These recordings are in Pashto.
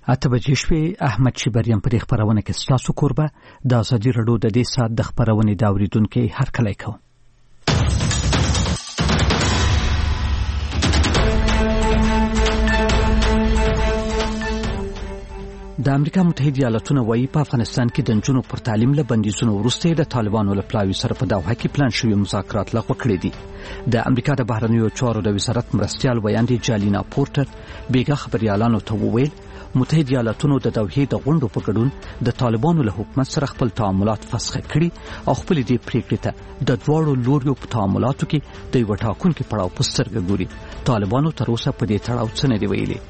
اته بجې شوې. احمد شیبریم په دې خبرونه کې ستاسو کوربه د ازادي رادیو د دې سات د خبرونې د اوریدونکو هرکلی کوم. د امریکا متحده ایالاتونو وايي په افغانستان کې د نجونو پر تعلیم له بندیزونو وروسته د طالبانو له پلاوي سره په دوحه کې پلان شوي مذاکرات لغوه کړي دي. د امریکا د بهرنیو چارو د وزارت مرستیال ویاندې جالینا پورټر بیګا خبريالانو ته وویل متحده ایالاتونو د دوحې د غونډو په ګډون د طالبانو له حکومت سره خپل تعاملات فسخ کړي او خپل دې پریکړې ته د دواړو لوريو په تعاملاتو کې د یو ټاکونکو پړاو په سترګه ګوري. طالبانو تر اوسه په دې تړاو څه نه دی ویلي.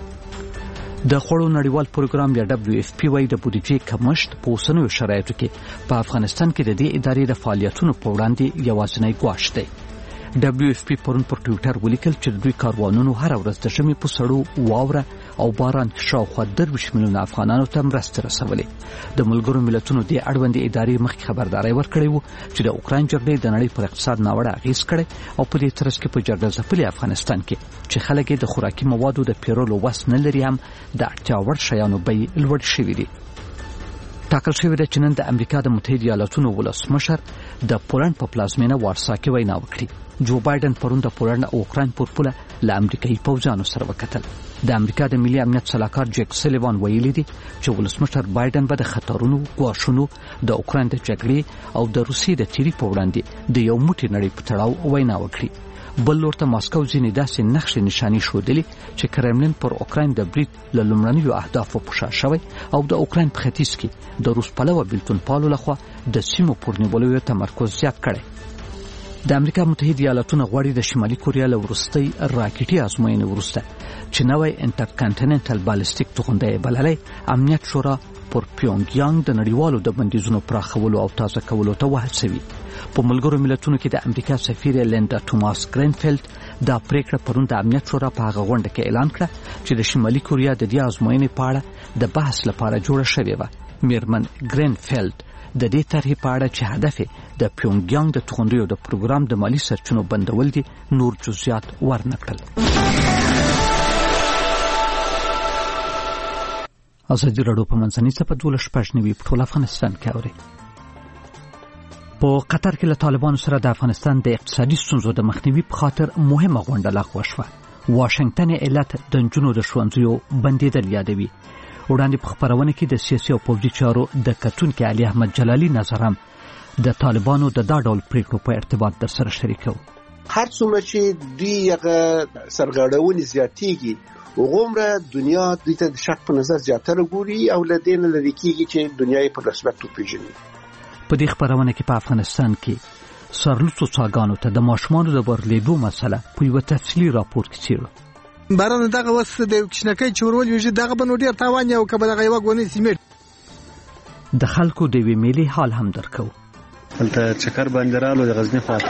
د خوړو نړیوال پروګرام یا WFP وايي د بودیجې کمښت په اوسنیو شرایطو کې په افغانستان کې د دې ادارې د فعالیتونو په وړاندې یوازینی ګواښ دی. WFP پرون پر ټویټر ولیکل چې د دوی کاروانونو هر ورځ د ژمي په سړو واوره او باران شاوخوا 20 میلیونه افغانانو ته مرسته رسولې. د ملګرو ملتونو د اړوندې ادارې مخکې خبرداري ورکړې و چې د اوکرين جګړې د نړۍ پر اقتصاد ناوړه اغیز کړي او په دې ترڅ کې په جګړه ځپلي افغانستان کې چې خلک د خوراکي موادو د پیرولو وس نه لري هم د اړتیا وړ شیانو بیې لوړ شوې دي. ټاکل شوې ده چې نن د امریکا د متحده ایالاتونو ولسمشر د پولند په پلازمینه وارسا کې وینا وکړي. جو بایدن پرون د پولند او اوکرين پر پوله له امریکایي پوځانو سره وکتل. د امریکا د ملي امنیت صلاحکار جیک سلیوان ویلي دي چې ولسمشر بایدن به د خطرونو غواښونو د اوکرين د جګړې او د روسیې د تیری په وړاندې د یو موټی نړۍ په تړاو وینا وکړي. بل ورته ماسکو ځینې داسې نقشې نشاني شودلې چې کرملین پر اوکرين د برید له لومړنیو اهدافو پوښا شوی او د اوکرين په ختیځ کې د روس پلوه بیلتون پالو لخوا د سیمو پر نیولو تمرکز زیات کړي. د امریکا متحده ایالاتونو غواړي د شمالي کوریا له وروستۍ راکټي ازموینې وروسته چې نوې انټرکانټیننټل بالستیک توغندۍ بللې امنیت شورا پر پیونګیانګ د نړیوالو د بندیزونو پراخولو او تازه کولو ته وهڅوي. په ملګرو ملتونو کې د امریکا سفیر لیندا توماس ګرینفیلد دا پریکړه پرون د امنیت شورا په هغه غونډه کې اعلان کړ چې د شمالي کوریا د دې ازموینې په اړه د بحث لپاره جوړه شوې و. میرمن ګرینفیلد د دې طرحې په اړه چې هدف د پیونګیانګ د توغندیو د پروګرام د مالی سرچینو بندول دي نور جزئیات ورنکړل. ازادي رادیو په منځنۍ صفحه 12 په ټول افغانستان کې اوري. په قطر کې له طالبانو سره د افغانستان د اقتصادي ستونزو د مخنیوي په خاطر مهمه غونډه لغوه شوه. واشنگټن ایالت د نجونو د ښوونځیو بندیدل یادوي. وړاندې په خبرونه کې د سیاسي او پوځي چارو د کتونکو علي احمد جلالي نظر هم د طالبانو د دا ډول پریکړو په ارتباط در سره شریکو. هر څومره چې دوی سرغړونې زیاتېږي وګوره دنیا د دې شک په نظر زیاتره ګوري او لدین لري کېږي چې دنیا په رسمیت وپیژني. په دې خبرونه کې په افغانستان کې سرلوڅو څاګانو ته د ماشومانو د ورلیدو مسله په یو تفصیلي راپور کې څیړو. باران دغه وسه د کښنکۍ چورول ویژه دغه بنو ډیر تاوان یو کبه دغه یو غونې سیمټ د خلکو د وی ملي حال هم درکو. دلته چکر بندرالو د غزنی خواته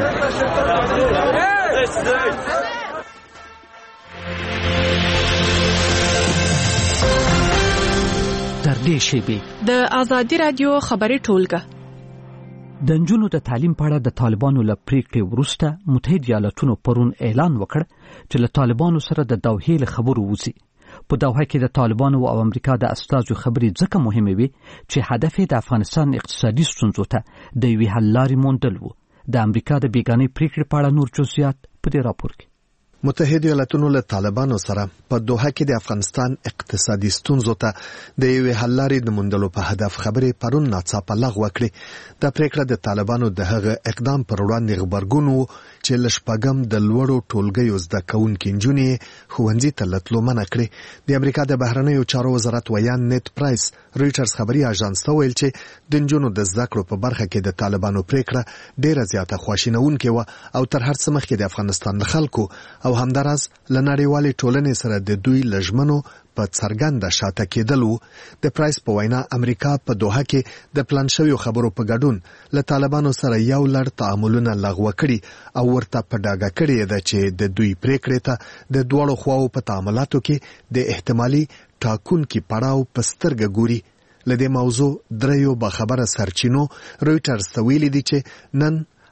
تر دې شیبې د ازادي رادیو خبري ټولګه د نجونو د تعلیم په اړه د طالبانو له پریکړې وروسته متحده ایالاتونو پرون اعلان وکړ چې له طالبانو سره د دوحې له خبرو وځي. په دوحه کې د طالبانو او امریکا د استازو خبرې ځکه مهمه وي چې هدف د افغانستان اقتصادي ستونزو ته د یوې حل لارې موندل وو. د امریکا د بیګانې پریکړې په اړه نور جزئیات په دې راپور کې. متحده ایالاتونو له طالبانو سره په دوحه کې د افغانستان اقتصادي ستونزو ته د یوې حل لارې د موندلو په هدف خبرې پرون ناڅاپه لغوه کړې. دا پریکړه د طالبانو د هغه اقدام پر وړاندې غبرګون و چې لشپږم د لوړو ټولګیو زده کوونکي نجونې ښوونځي ته لتلو منع کړې. د امریکا د بهرنیو چارو وزارت ویان نیټ پرایس رویټرز خبري اژانس ته ویل چې د نجونو د زده کړو په برخه کې د طالبانو پریکړه ډیره زیاته خواشینونکې و او تر هر څه مخکې د افغانستان خلکو او همدارس لنړیوالې ټولنې سره د دوی لژمنو په څرګنده شاته کېدلو. د پرایس په وینا امریکا په دوحه کې د پلان شویو خبرو په ګډون له طالبانو سره یو لړ تعاملونه لغوه کړي او ورته په ډاګه کړي ده چې د دوی پریکړې ته د دواړو خواو په تعاملاتو کې د احتمالي ټاکونکي پړاو په سترګه ګوري. لدې موضوع دریو باخبره سرچینو رویټرز ته ویلي دي چې نن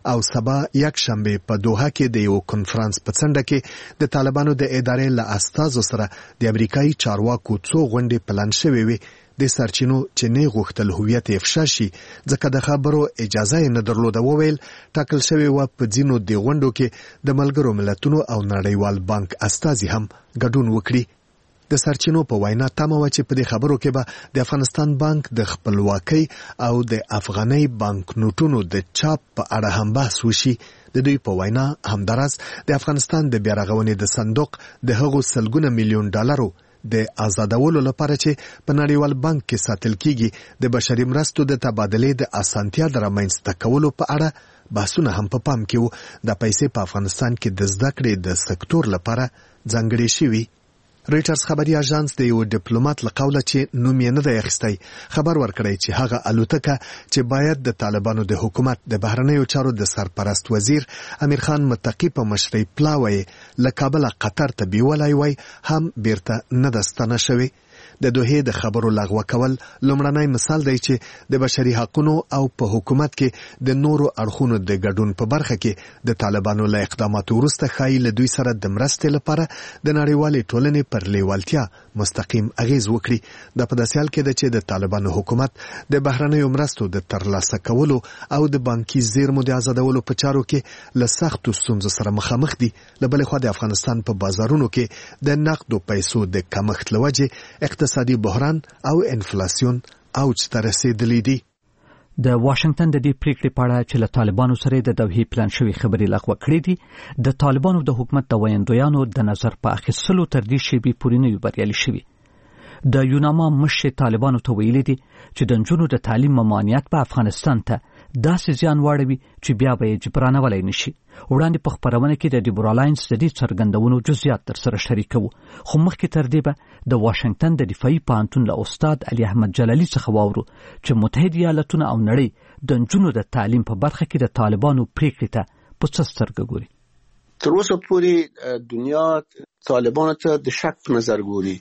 او سبا یک شنبه په دوحه کې د یو کنفرانس په څنډه کې د طالبانو د ادارې له استازو سره د امریکایي چارواکو څو غونډې پلان شوې وي د سرچینو چې نه غوښتل هویت افشا شي ځکه د خبرو اجازه یې نه درلوده وویل ټاکل شوی و په ځینو د غونډو کې د ملګرو ملتونو او نړیوال بانک استازي هم ګډون وکړي د سرچینو په وینا تمه و چې په دې خبرو کې به د افغانستان بانک د خپلواکۍ او د افغاني بانک نوټونو د چاپ په اړه هم بحث وشي د دوی په وینا همدارس د افغانستان د بیارغونې د صندوق د هغو سلګونه میلیون ډالرو د آزادولو لپاره چې په نړیوال بانک کې ساتل کیږي د بشري مرستو د تبادلې د اسانتیا د رامنځته کولو په اړه بحثونه هم په پام کې وو د پیسې په افغانستان کې د زده کړې د سکتور لپاره ځانګړې شوي ریټرز خبري اژانس د یو ډیپلوماټ له قوله چې نوم یې نه دی اخیستی خبر ورکړی چې هغه الوتکه چې باید د طالبانو د حکومت د بهرنیو چارو د سرپرست وزیر امیر خان متقی په مشرۍ پلاوی له کابل قطر ته بیولای وای هم بیرته نه دستانه شوی د دوحې د خبرو لغوه کول لومړنی مثال دی چې د بشري حقوقو او په حکومت کې د نورو اړخونو د ګډون په برخه کې د طالبانو له اقداماتو وروسته ښایي له دوی سره د مرستې لپاره د نړیوالې ټولنې پر لیوالتیا مستقیم اغیز وکړي د په داسې حال کې ده چې د طالبانو حکومت د بهرنیو مرستو د ترلاسه کولو او د بانکي زیرمو د آزادولو په چارو کې له سختو ستونزو سره مخامخ دي له بلې خوا د افغانستان په بازارونو کې د نقدو پیسو د کمښت له وجې اقتصادي بحران او انفلاسیون اوج ته رسیدلی دي د واشنگټن د دې پریکړې په اړه چې له طالبانو سره د دوحې پلان شوی خبرې لغوه کړې دي د طالبانو د حکومت د ویاندویانو د نظر په اخیستلو تر دې شیبې پورې نه بریالي شوي د یوناما مشر طالبانو ته ویلي دي چې د نجونو د تعلیم ممانعت په افغانستان ته داسې زیان واړوي چې بیا به یې جبرانولی نشي وړاندې په خپرونه کې د ډیبرالاینس د دې څرګندونو جزئیات در سره شریکوو خو مخکې تر دې به د واشنگټن د دفاعي پوهنتون له استاد علي احمد جلالي څخه واورو چې متحده ایالاتونه او نړۍ د نجونو د تعلیم په برخه کې د طالبانو پریکړې ته په څه سترګه ګوري تر اوسه پورې دنیا طالبانو ته د شک په نظر ګوري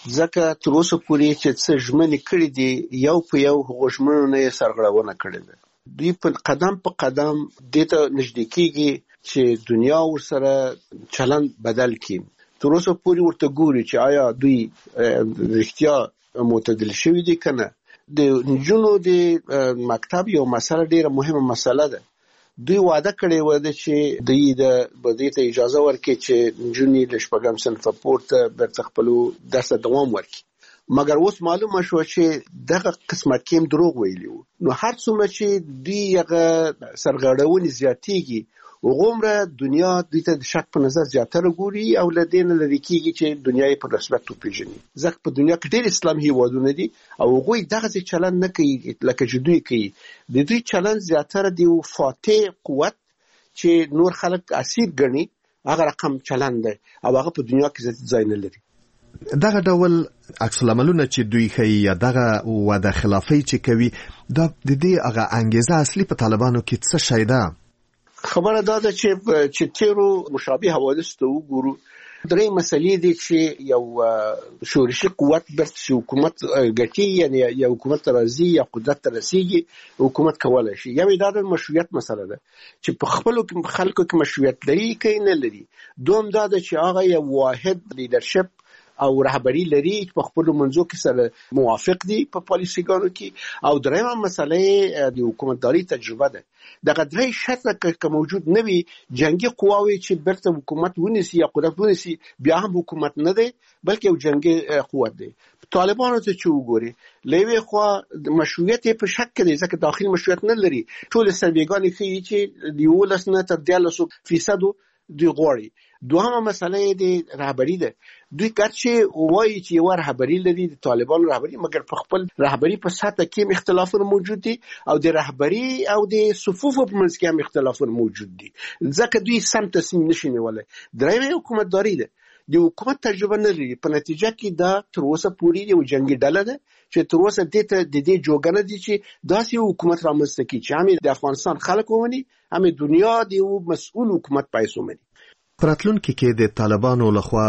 ځکه تر اوسه پورې چې څه ژمنې کړې دي یو په یو هغو ژمنو نه یې سرغړونه کړې ده دوی په قدم دې ته نږدې کېږي چې دنیا ورسره چلند بدل کړي تر اوسه پورې ورته ګوري چې آیا دوی رښتیا معتدل شوي دي که نه د نجونو د مکتب یو مسله ډیره مهمه مسله ده دوی وعده کړې وه چې دوی دې ته اجازه ورکړي چې نجونې له شپږم صنفه پورته بیرته خپلو درس ته دوام ورکړي مګر اوس معلومه شوه چې دغه قسمه کې هم دروغ ویلي وو نو هر څومره چې دوی هغه سرغړونې زیاتېږي هغومره دنیا دوی ته د شک په نظر زیاتره ګوري او له دې نه لرې کېږي چې دنیا یې په رسمیت وپېژني ځکه په دنیا کې ډېر اسلامي هېوادونه دي او هغوی دغسې چلند نه کوي لکه چې دوی کوي د دوی چلند زیاتره د یو فاتح قوت چې نور خلک اسیر ګڼي هغه رقم چلند دی او هغه په دنیا کې ځای نه لري دغه ډول عکس العملونه چې دوی ښیي یا دغه وعده خلافۍ چې کوي دا د دې هغه انګیزه اصلي په طالبانو کې څه شی ده خبره دا ده چې تیرو مشابه حوادث ته وګورو درې مسلې دي چې یو شورشي قوت برسي حکومت ګټي یعنی یو حکومت راځي یا قدرت ته رسیږي حکومت کولای شي یو دا د مشروعیت مسله ده چې په خپل خلکو کې مشروعیت لري کې نه لري دوم دا ده چې هغه یو واحد لیدرشپ او رهبری لري په خپل منځو کې سره موافق دي په پالیسیګانو کې او درېمه مسله د حکومتداري تجربه ده دغه درې شرطه که موجود نه وي جنگي قواوي چې برته حکومت ونیسي یا قدرت ونیسي بیا هم حکومت نه دی بلکې یو جنگي قوت دی طالبانو ته چې وګوري لوی خو مشروعیت په شک کې دی ځکه داخلي مشروعیت نه لري ټول سرویګان ښیي چې د 12 تر 13% دوی غواړي دوهمه مسله د رهبری ده دوی کارچې وایي چې یو رهبری لري د طالبانو رهبری مګر په خپل رهبری په سطح کې اختلافونه موجود دي او د رهبری او د صفوف په منځ کې هم اختلافونه موجود دي ځکه دوی سم تصمیم نشي نیولای درېمه حکومتداري ده د حکومت تجربه نه لري په نتیجه کې دا تر اوسه پورې یو جنگي ډله ده چې تر اوسه د دې جوګنه دي چې داسې حکومت رامنځته کړي چې هم د افغانستان خلک ومني هم دنیا د یو مسؤل حکومت پیسې ومني پراتلونکي کې د طالبانو لخوا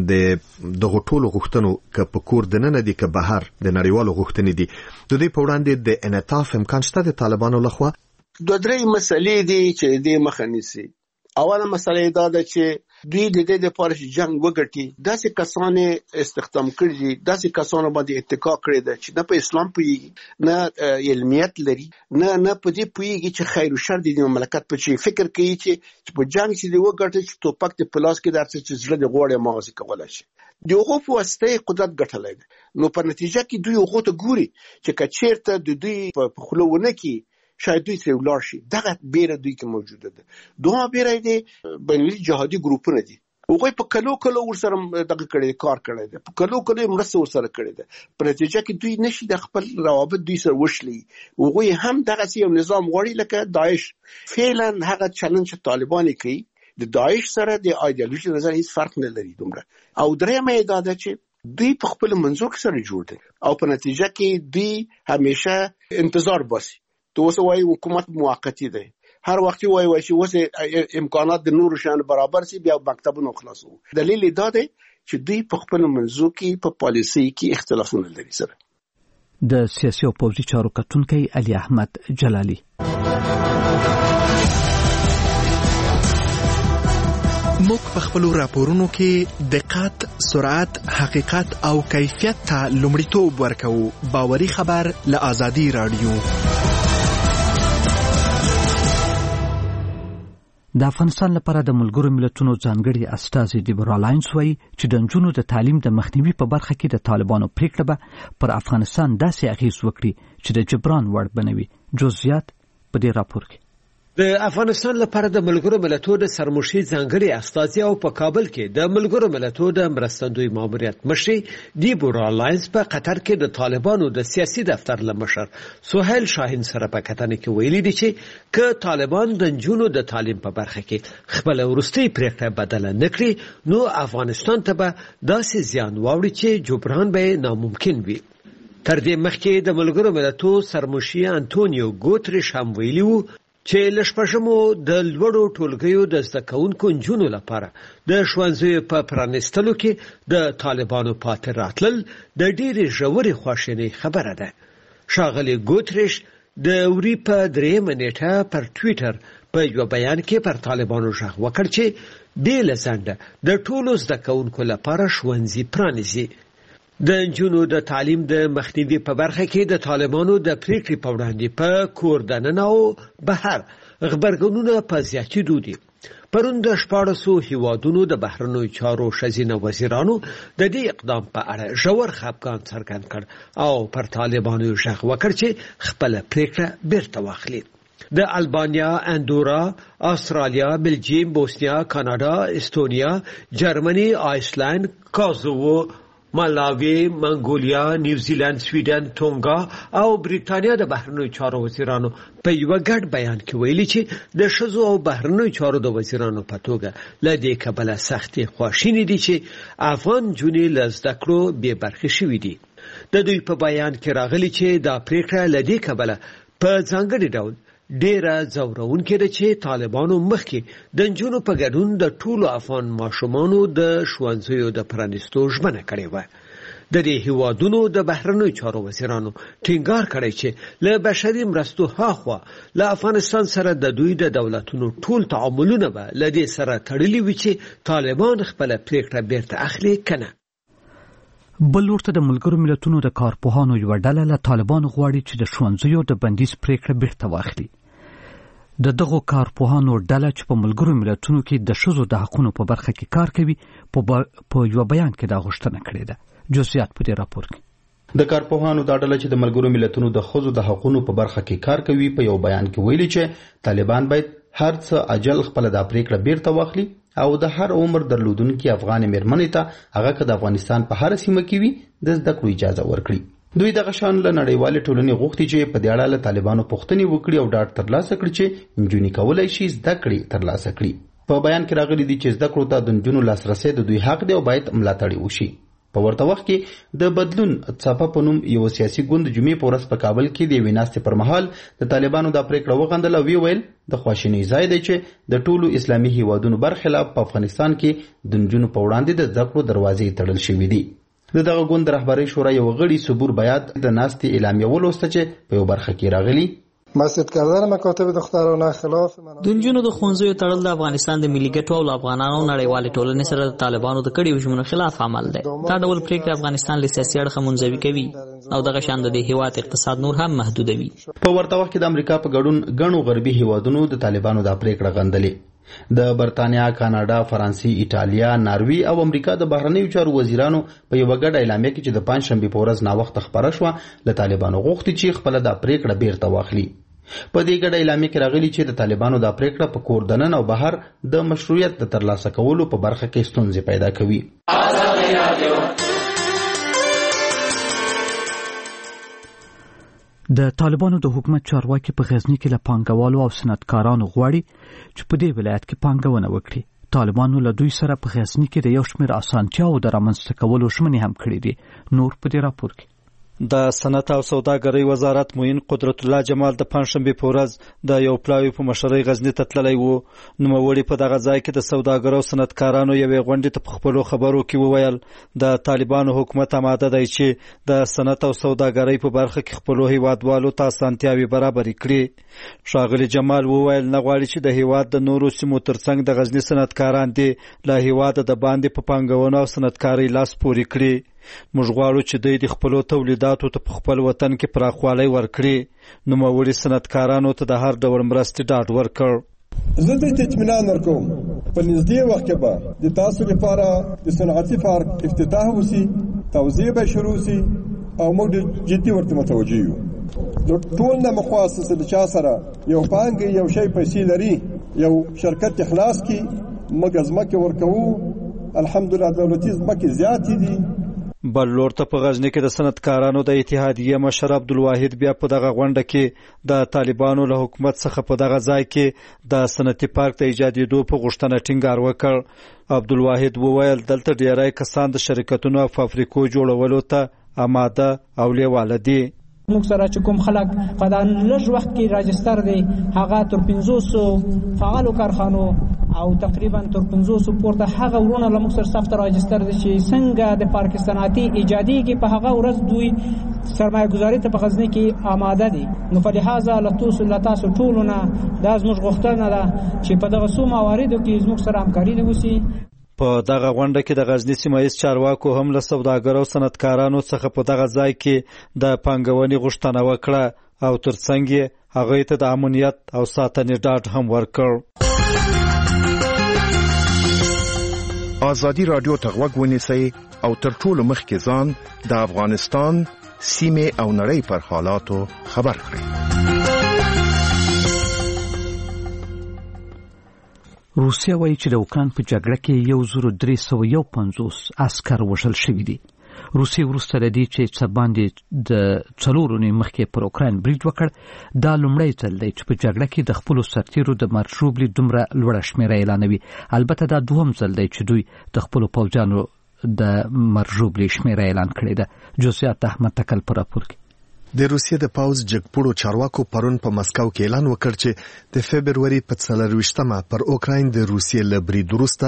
د دغه ټولو غوښتنو که په کور دننه دي که بهر د نړیوالو غوښتنې دي د دوی په وړاندې د انعطاف امکان شته د طالبانو لخوا دوه درې مسلې دي چې دې مخه نیسي. اوله مسله دا ده چې دوی د دې لپاره چې جنگ وګټي داسې کسان استخدام کړي دي، داسې کسان باندې اتکا کړی ده چې نه په اسلام پوهیږي، نه علمیت لري، نه په دې پوهیږي چې خیر او شر د مملکت په چی فکر کوي چې په جنگ چې دی وګټي چې توپک د پلاس کې درته چې زړه د غوړې مغز کولای شي. دغه په واسطه قدرت ګټلای دي. نو په نتیجه کې دوی هغه ته ګوري چې کچیرته د دوی په خلونه کې شاید دوی سره ولار شي. دغه بیره دوی کې موجوده ده. دوه بیره دي بنوي جهادي ګروپونه دي. هغه په کلو ورسره دغه کړي کار کړي ده، په کلو مرسته ورسره کړي ده. په نتیجه کې دوی نشي د خپل روابط دوی سره وشلي. هغه هم دغه یو نظام غوړي لکه داعش. فعلا هغه چلنج طالبان کوي د داعش سره د ایدئولوژي نظر هیڅ فرق نه لري دومره. او درېمه دا ده چې دوی په خپل منځو کې سره جوړ دي او په نتیجه کې دوی همیشه انتظار باسي. تو اوس وايي حکومت موقتی دی، هر وخت وايي چې اوس امکانات د نور شان برابر سي بیا مکتبونه خلاصو. دلیل دا دی چې دوی په خپل منځو کې په پالیسي کې اختلافونه لري سره. د سیاسي او پوځي چارو کتونکي علي احمد جلالي. موږ په خپل راپورونو کې دقت، سرعت، حقیقت او کیفیت ته لومړیتوب ورکوو. باوري خبر له آزادي رادیو. د افغانستان لپاره د ملګرو ملتونو ځانګړي استازي دیبرا لاینز وایي چې د نجونو د تعلیم د مخنیوي په برخه کې د طالبانو پریکړه به پر افغانستان داسې اغیز وکړي چې د جبران وړ بنوي. جزئیات په دې راپور کې. د افغانستان لپاره د ملګرو ملتونو د سرمشي ځانګړي استازي او په کابل کې د ملګرو ملتونو د مرستندوی ماموریت مشر دیبرا لاینز په قطر کې د طالبانو د سیاسي دفتر لمشر سهیل شاهین سره په کتنه کې ویلي دي چې که طالبان د نجونو د تعلیم په برخه کې خپل ورستي پریکړه بدله نکړي نو افغانستان ته به داسې زیان واوړي چې جبران به ناممکن وي. تر دې مخکې د ملګرو ملتونو سرمشي انټونیو ګوتریش هم ویلي وو چې لشپشمو د لوړو ټولګیو د زده کوونکو نجونو لپاره د ښوونځیو په پرانیستلو کې د طالبانو پاتې راتلل د ډېرې ژورې خواشینۍ خبره ده. ښاغلي ګوتریش د وري په 3 نیټه پر ټویټر په یو بیان کې پر طالبانو ژغ وکړ چې بې له ځنډه د ټولو زده کوونکو لپاره ښوونځي پرانیزي. د نجونو د تعلیم د مخنیوي په برخه کې د طالبانو د پریکړې په وړاندې په کور دننه او بهر غبرګونونه په زیاتېدو دي. پرون د 14 هیوادونو د بهرنیو چارو ښځینه وزیرانو د دې اقدام په اړه ژور خفګان څرګند کړ او پر طالبانو ژغ وکړ چې خپل پریکړه بیرته واخلي. د البانیا، اندورا، استرالیا، بلجیم، بوسنیا، کاناډا، استونیا، جرمني، آیسلند، کازوو، مالاوی، منګولیا، نیوزیلند، سویډن، تونګا او بریټانیا د بهرنیو چارو وزیرانو په یو ګډ بیان کې ویلي چې د ښځو او بهرنیو چارو د وزیرانو په توګه له دې کبله سختې خواشینې دي چې افغان نجونې له زده کړو بې برخې شوي دي. د دوی په بیان کې راغلي چې دا پریکړه له دې کبله په ځانګړي ډول ډیره ځورونکې ده چې طالبانو مخکې د نجونو په ګډون د ټولو افغان ماشومانو د ښوونځیو د پرانیستو ژمنه کړې وه. د دې هیوادونو د بهرنیو چارو وزیرانو ټینګار کړی چې له بشري مرستو هاخوا له افغانستان سره د دوی د دولتونو ټول تعاملونه به له دې سره تړلي وي چې طالبان خپله پریکړه بیرته اخلي که نه. بل ورته د ملګرو ملتونو د کارپوهانو یو ډله له طالبانو غواړي چې د ښوونځیو د بندیز پریکړه بیرته واخلي. د دغو کارپوهانو ډله چې په ملګرو ملتونو کې د ښځو د حقونو په برخه کې کار کوي په یو بیان کې دا غوښتنه کړې ده. جزئیات په دې راپور کې. د کارپوهانو دا ډله چې د ملګرو ملتونو د ښځو د حقونو په برخه کې کار کوي په یو بیان کې ویلي چې طالبان باید هر څه عجل خپل د پریکړه بیرته واخلي او د هر عمر درلودونکو افغان مېرمنې ته هغه که د افغانستان په هر سیمه کې وي د زده کړو اجازه ورکړي. دوی دغه شان له نړیوالې ټولنې غوښتي چې په دې اړه له طالبانو پوښتنې وکړي او ډاډ ترلاسه کړي چې نجونې کولی شي زده کړې ترلاسه کړي. په بیان کې راغلي دي چې زده کړو ته د نجونو لاسرسی د دوی حق دی او باید ملاتړ وشي. په ورته وخت کې د بدلون څپه په نوم یو سیاسي ګوند جمعې په ورځ په کابل کې د یوې ناستې پر مهال د طالبانو دا پریکړه وغندله او ویل د خواشینۍ ځای دی چې د ټولو اسلامي هیوادونو برخلاف په افغانستان کې د نجونو په وړاندې د زده کړو دروازې تړل شوې دي. د دغه ګوند رهبرۍ شورا یو غړي صبور بیات د ناستې اعلامیه ولوسته چې په یو برخه کې راغلي مسجد کردن مکاتب دخترانه خلاف د نجونو د ښوونځیو تړل د افغانستان د ملي ګټو او افغانانو نړیوالې ټولنې سره د طالبانو د کړیو ژمنو خلاف عمل دی. دا ډول پریکړې افغانستان له سیاسي اړخه منزوي کوي او دغه شان د هیواد اقتصاد نور هم محدودوي. په ورته وخت کې د امریکا په ګډون غنو غربي هیوادونو د طالبانو د پریکړه غندلې. د برتانیا، کاناډا، فرانسې، ایټالیا، ناروی او امریکا د بهرنیو چارو وزیرانو په یو ګډه اعلامیه کې چې د پنځشنبه په ورځ نا وخت خبره شوه له طالبانو غوښتي چې خپل د پریکړه بیرته واخلي. په دې ګډه اعلامیه کې راغلي چې د طالبانو د پریکړه په کور دننه او بهر د مشروعیت د ترلاسه کولو په برخه کې ستونزې پیدا کوي. د طالبانو د حکومت چارواکي په غزنی کې له پانګوالو او صنعتکارانو غواړي چې په دې ولایت کې پانګونه وکړي. طالبانو له دوی سره په غزنی کې د یو شمېر اسانتیاو د رامنځته کولو ژمنې هم کړې دي. نور په دې راپور کې د صنعت او سوداګرۍ وزارت معین قدرت الله جمال د پنځشنبه په ورځ د یو پلاوی په مشرۍ غزنی ته تللی وو. نوموړي په دغه ځای کې د سوداګرو او صنعتکارانو یوې غونډې ته په خپلو خبرو کې وویل د طالبانو حکومت آماده دی چې د صنعت او سوداګرۍ په برخه کې خپلو هیوادوالو ته اسانتیاوې برابرې کړي. ښاغلي جمال وویل نه غواړي چې د هیواد د نورو سیمو ترڅنګ د غزنی صنعتکاران دي له هیواده د باندې په پانګونو او صنعتکارۍ لاس پورې کړي. موږ غواړو چې دوی د خپلو تولیداتو ته په خپل وطن کې پراخوالی ورکړي. نوموړي صنعتکارانو ته د هر ډول مرستې ډاډ ورکړ. زه دې ته اطمینان ورکوم په نږدې وخت کې به د تاسو لپاره د صنعتي پارک افتتاح وشي، توزیع به شروع شي او موږ جدي ورته متوجه یو. د ټول نه مخصص د چا سره یو پانګه یو شی پیسې لري یو شرکت اخلاص کی موږ ځمکه ورکوو. الحمدلله دولتي ځمکه زیاتې دي. بل لور ته په غزنی کې د صنعتکارانو د اتحادیې مشر عبدالواحد بیا په دغه غونډه کې د طالبانو له حکومت څخه په دغه ځای کې د صنعتي پارک د ایجادېدو په غوښتنه ټینګار وکړ. عبدالواحد وویل دلته ډیری کسان د شرکتونو او فابریکو جوړولو ته آماده او لیواله دي. موږ سره چې کوم خلک په دا لږ وخت کې راجستر دي هغه تر 500 فعالو کارخانو او تقریبا تر 500 پورته هغه ورونه له موږ سره صفت راجستر دي چې څنګه د پاکستاناتي ایجادي کې په هغه ورځ دوی سرمایه گذاري ته په غزنی کې آماده دي. نو په لحاظه لتاسو ټولونه دا زموږ غوښتنه ده چې په دغه څو مواردو کې زموږ سره همکاري وشي. په دغه غونډه کې د غزنی سیمایي چارواکو هم له سوداګرو او صنعتکارانو څخه په دغه ځای کې د پانګونې غوښتنه وکړه او ترڅنګ یې هغوی ته د امنیت او ساتنې ډاډ هم ورکړ. ازادي رادیو ته غوږ ونیسئ او تر ټولو مخکې ځان د افغانستان سیمې او نړۍ پر حالاتو خبر کړئ. روسیه وایي چې د اوکراین په جګړه کې 1351 عسکر وژل شوي دي. روسیه وروسته د دې چې باندې د 4 اونۍ مخکې پر اوکراین برید وکړ دا لومړی ځل دی چې په جګړه کې د خپلو سرتیرو د مرګ ژوبلې دومره لوړه شمېره اعلانوي. البته دا دوهم ځل دی چې دوی د خپلو پوځیانو د مرګ ژوبلې شمېره اعلان کړې ده. جزئیات احمد تکل پر راپور کې. د روسیې د پوځ جګپوړو چارواکو پرون په مسکو کې اعلان وکړ چې د فبروري په 24مه پر اوکراین د روسیې له برید وروسته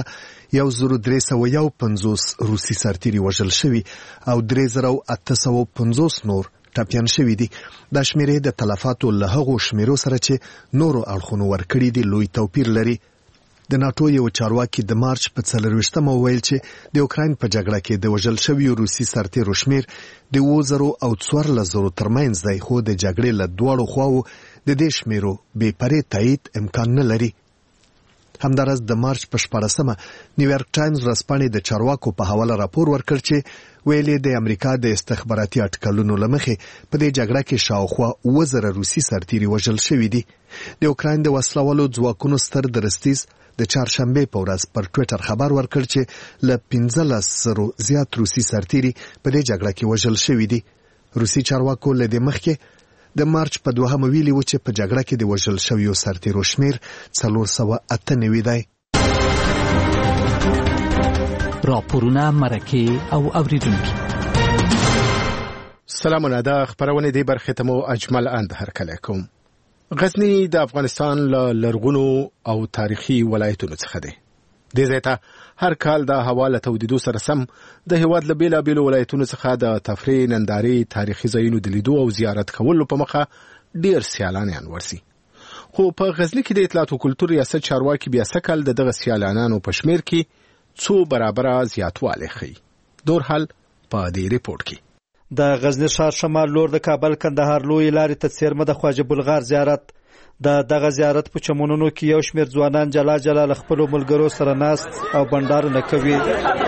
1351 روسي سرتیري وژل شوي او 3850 نور ټپیان شوي دي. دا شمیرې د تلفاتو له هغو شمیرو سره چې نورو اړخونو ورکړي دي لوی توپیر لري. د ناتو یو چارواکي د مارچ په 24مه ویل چې د اوکراین په جګړه کې د وژل شویو روسي سرتیرو شمیر د 2000 او 4000 ترمنځ دی، خو د جګړې له دواړو خواو د دې شمیرو بې پرې تایید امکان نه لري. همدارس د مارچ په 14مه نیویارک ټایمز ورځپاڼې د چارواکو په حواله راپور ورکړ چې ویلي د امریکا د استخباراتي اټکلونو لمخې په دې جګړه کې شاوخوا 2000 روسي سرتیري وژل شوي دي. د اوکراین د وسلوالو ځواکونو ستر درستیز د چهارشنبه په ورځ پر ټوئیټر خبر ورکړ چې له 1500 زیات روسي سرتیري په دې جګړه کې وژل شوي دي. روسي چارواکو له دې مخکې د مارچ په 2مه ویلي و چې په جګړه کې د وژل شویو سرتیرو شمیر 498 دی. راپورونه مرکه او اوریدونکو. سلامونه، د خبرونه دی برخه ته مو اجمل اند هرکله کوم. غزنی د افغانستان لرغونو او تاریخي ولایتونو څخه دی. د زیاته هر کال د حواله تودیدو سره سم د هیواد له بیلابیلو ولایتونو څخه د تفریح، ننداري، تاریخي ځایونو د لیدو او زیارت کولو په مخه ډیر سیالانیان ورسي. خو په غزنی کې د اطلاعات او کلتور ریاست چارواکي بیا سکل دغه سیالانانو په شمیر کې څو برابره زیاتوالی ښیي. دور حل په دې ریپورت کې. د غزنی ښار شمال لور د کابل کندهار لوی لارې ته څیرمه د خواجه بلغار زیارت. دغه زیارت په چمنونو کې یو شمیر ځوانان جلا جلا له خپلو ملګرو سره ناست او بنډارونه کوي.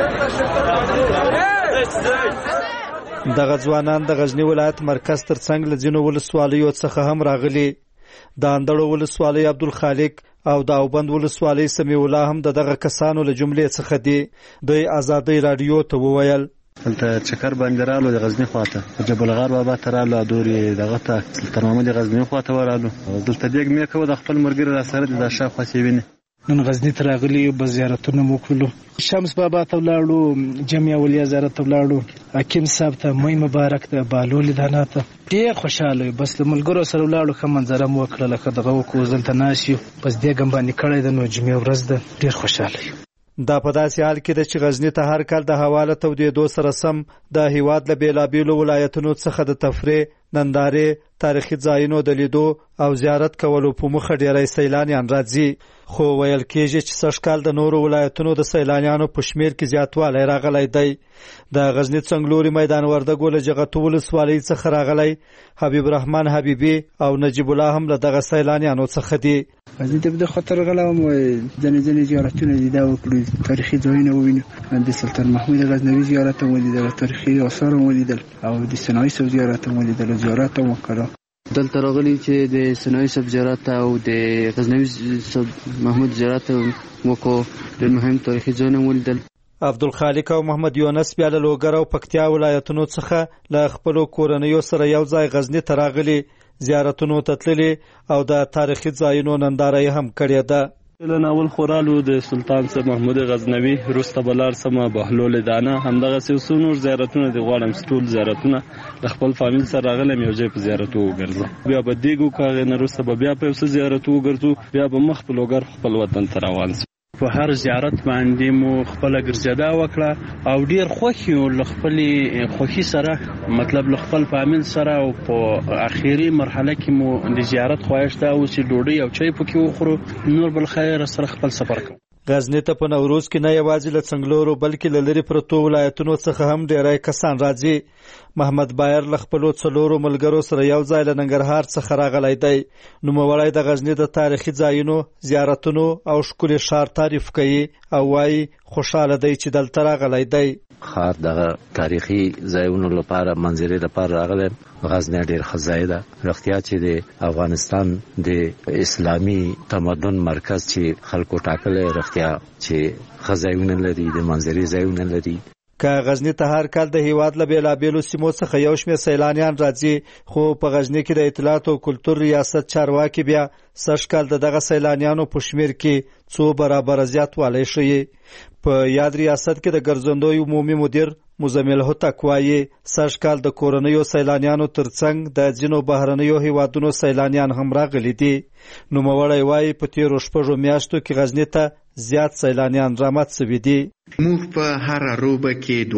دغه ځوانان د غزنی ولایت مرکز ترڅنګ له ځینو ولسوالیو څخه هم راغلي. د اندړو ولسوالۍ عبدالخالق او د اوبند ولسوالۍ سمیع الله هم دغه کسانو له جملې څخه دي. دوی ازادۍ رادیو ته وویل دلته چکر باندې رالو د غزنی خواته جبل غار بابا ته رالو دورې دغه ته تر محمد غزنی خواته ورالو. دلته دیګ مې کوو د خپل مرګر را سره د شاخ خاصې ویني. نن غزنی ته راغلي یو بس زیارتونه مو کړلو. شمس بابا ته ولاړو، جمعي اولیا زیارت ته ولاړو، حکیم صاحب ته، موی مبارک ته، بالول دانا ته. ډېر خوشاله بس د ملګرو سره ولاړو. ښه منظره مو وکړه لکه دغه وکړو دلته ناست یو بس دې ګم باندې کړی ده. نو جمعې ورځ ده ډېر خوشاله یو. دا په داسې حال کې ده چې غزنی ته هر کال د هوا له تودېدو سره سم د هیواد له بېلابېلو ولایتونو څخه د تفریح، نندارې، تاریخي ځایونو د لیدو او زیارت کولو په موخه ډېری سیلانیان راځي. خو ویل کېږي چې سږکال د نورو ولایتونو د سیلانیانو په شمیر کې زیاتوالی راغلی دی. د غزنی څنګلوري میدان وردګو له جغتو ولسوالۍ څخه راغلی حبیب الرحمن حبیبي او نجیب الله هم له دغه سیلانیانو څخه دي. غزنی ته د خطر غلم ځنې زیارتونه دي دا وکړو، تاریخي ځایونه ووینو. د سلطان محمود غزنوي زیارت هم ولیدل، تاریخي آثار هم ولیدل او د صنایع صاحب زیارت هم ولیدل. زیارت هم وکړو. دلته راغلي چې د صنایع صاحب زیارت او د غزنوي صاحب محمود زیارت وکړو. ډېر مهم تاریخي ځایونه ولیدل. عبدالخالق او محمد یونس بیا له لوګر او پکتیا ولایتونو څخه له خپلو کورنیو سره یو ځای غزنی ته راغلي، زیارتونو ته تللي او د تاریخي ځایونو ننداره یې هم کړې ده. له ناول خورالو د سلطان صاحب محمود غزنوي وروسته بلار سمه بهلول دانه همدغسې څو نور زیارتونه دي. غواړم ټول زیارتونه د خپل فامیل سره راغلم یو ځای په زیارت وګرځم. بیا به دیګو کاغې نه وروسته به بیا په یو څه زیارت وګرځو، بیا به مخ په لوګر خپل وطن ته روان سو. په هر زیارت باندې مو خپل ګرځېدا وکړه او ډیر خوښ یو له خپلې خوښي سره، مطلب له خپل فامیل سره. او په اخیری مرحله کې مو د زیارت خواهش دا و چې ډوډۍ او چای پکې وخورو، نور بل خیر سره خپل سفر کوو. غزنی ته په نوروز کې نه یوازې له څنګلورو بلکې له لرې پرتو ولایتونو څخه هم ډیری کسان راځي. محمد بایر له خپلو څلورو ملګرو سره یو ځای له ننګرهار څخه راغلی دی. نوموړی د غزنی د تاریخي ځایونو، زیارتونو او ښکلي ښار تعریف کوي او وایي خوشحاله دی چې دلته راغلی دی. ښار دغه تاریخي ځایونو لپاره منظرې لپاره راغلی. غزنی ډېر ښه ځای ده. رښتیا چې د افغانستان د اسلامي تمدن مرکز چې خلکو ټاکلی، رښتیا چې ښه ځایونه لري، د منظرې ځایونه لري. که غزنی ته هر کال د هیواد له بېلابېلو سیمو څخه یو شمېر سیلانیان راځي، خو په غزنی کې د اطلاعات او کلتور ریاست چارواکي بیا سږکال د دغه سیلانیانو په شمېر کې څو برابره زیاتوالی ښیي. په یاد ریاست کې د ګرځندوی عمومي مدیر مزمل هوتک وایي سږکال د کورنیو سیلانیانو ترڅنګ د ځینو بهرنیو هیوادونو سیلانیان هم راغلي دي. نوموړی وایي په تېرو 6 میاشتو کې غزنی ته زیات سیلانیان رامات سوي دي. موږ په هر روبه کې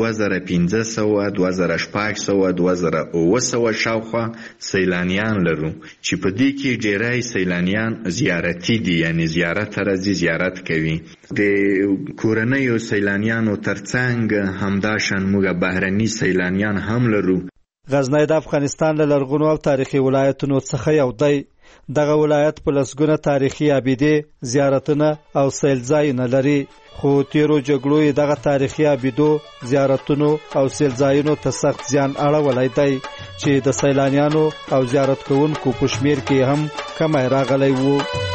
2500 2600 2700 شاوخوا سیلانیان لرو چې په دې کې ډېری سیلانیان زیارتي دي، یعنی زیارت راځي، زیارت کوي. د کورنیو سیلانیانو ترڅنګ همداشان موږ بهرني سیلانیان هم لرو. غزنی د افغانستان له لرغونو او تاریخي ولایتونو څخه یو دی. دغه ولایت په لسګونه تاریخي ابیدې، زیارتونه او سیلځایونه لري. خو تیرو جګړو یې دغه تاریخي ابیدو، زیارتونو او سیلځایونو ته سخت زیان اړولی دی چې د سیلانیانو او زیارت کوونکو په شمیر کې هم کمی راغلی و.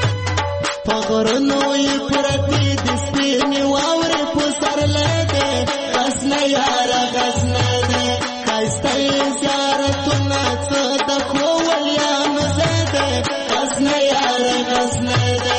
په غرونو یې پرتې د سپینې واورې په سرلی دی، غزنی یاره غزنی دی، ښایسته یې زیارتونه څه د کوولیانو ځای دی، غزنی یاره غزنی دی.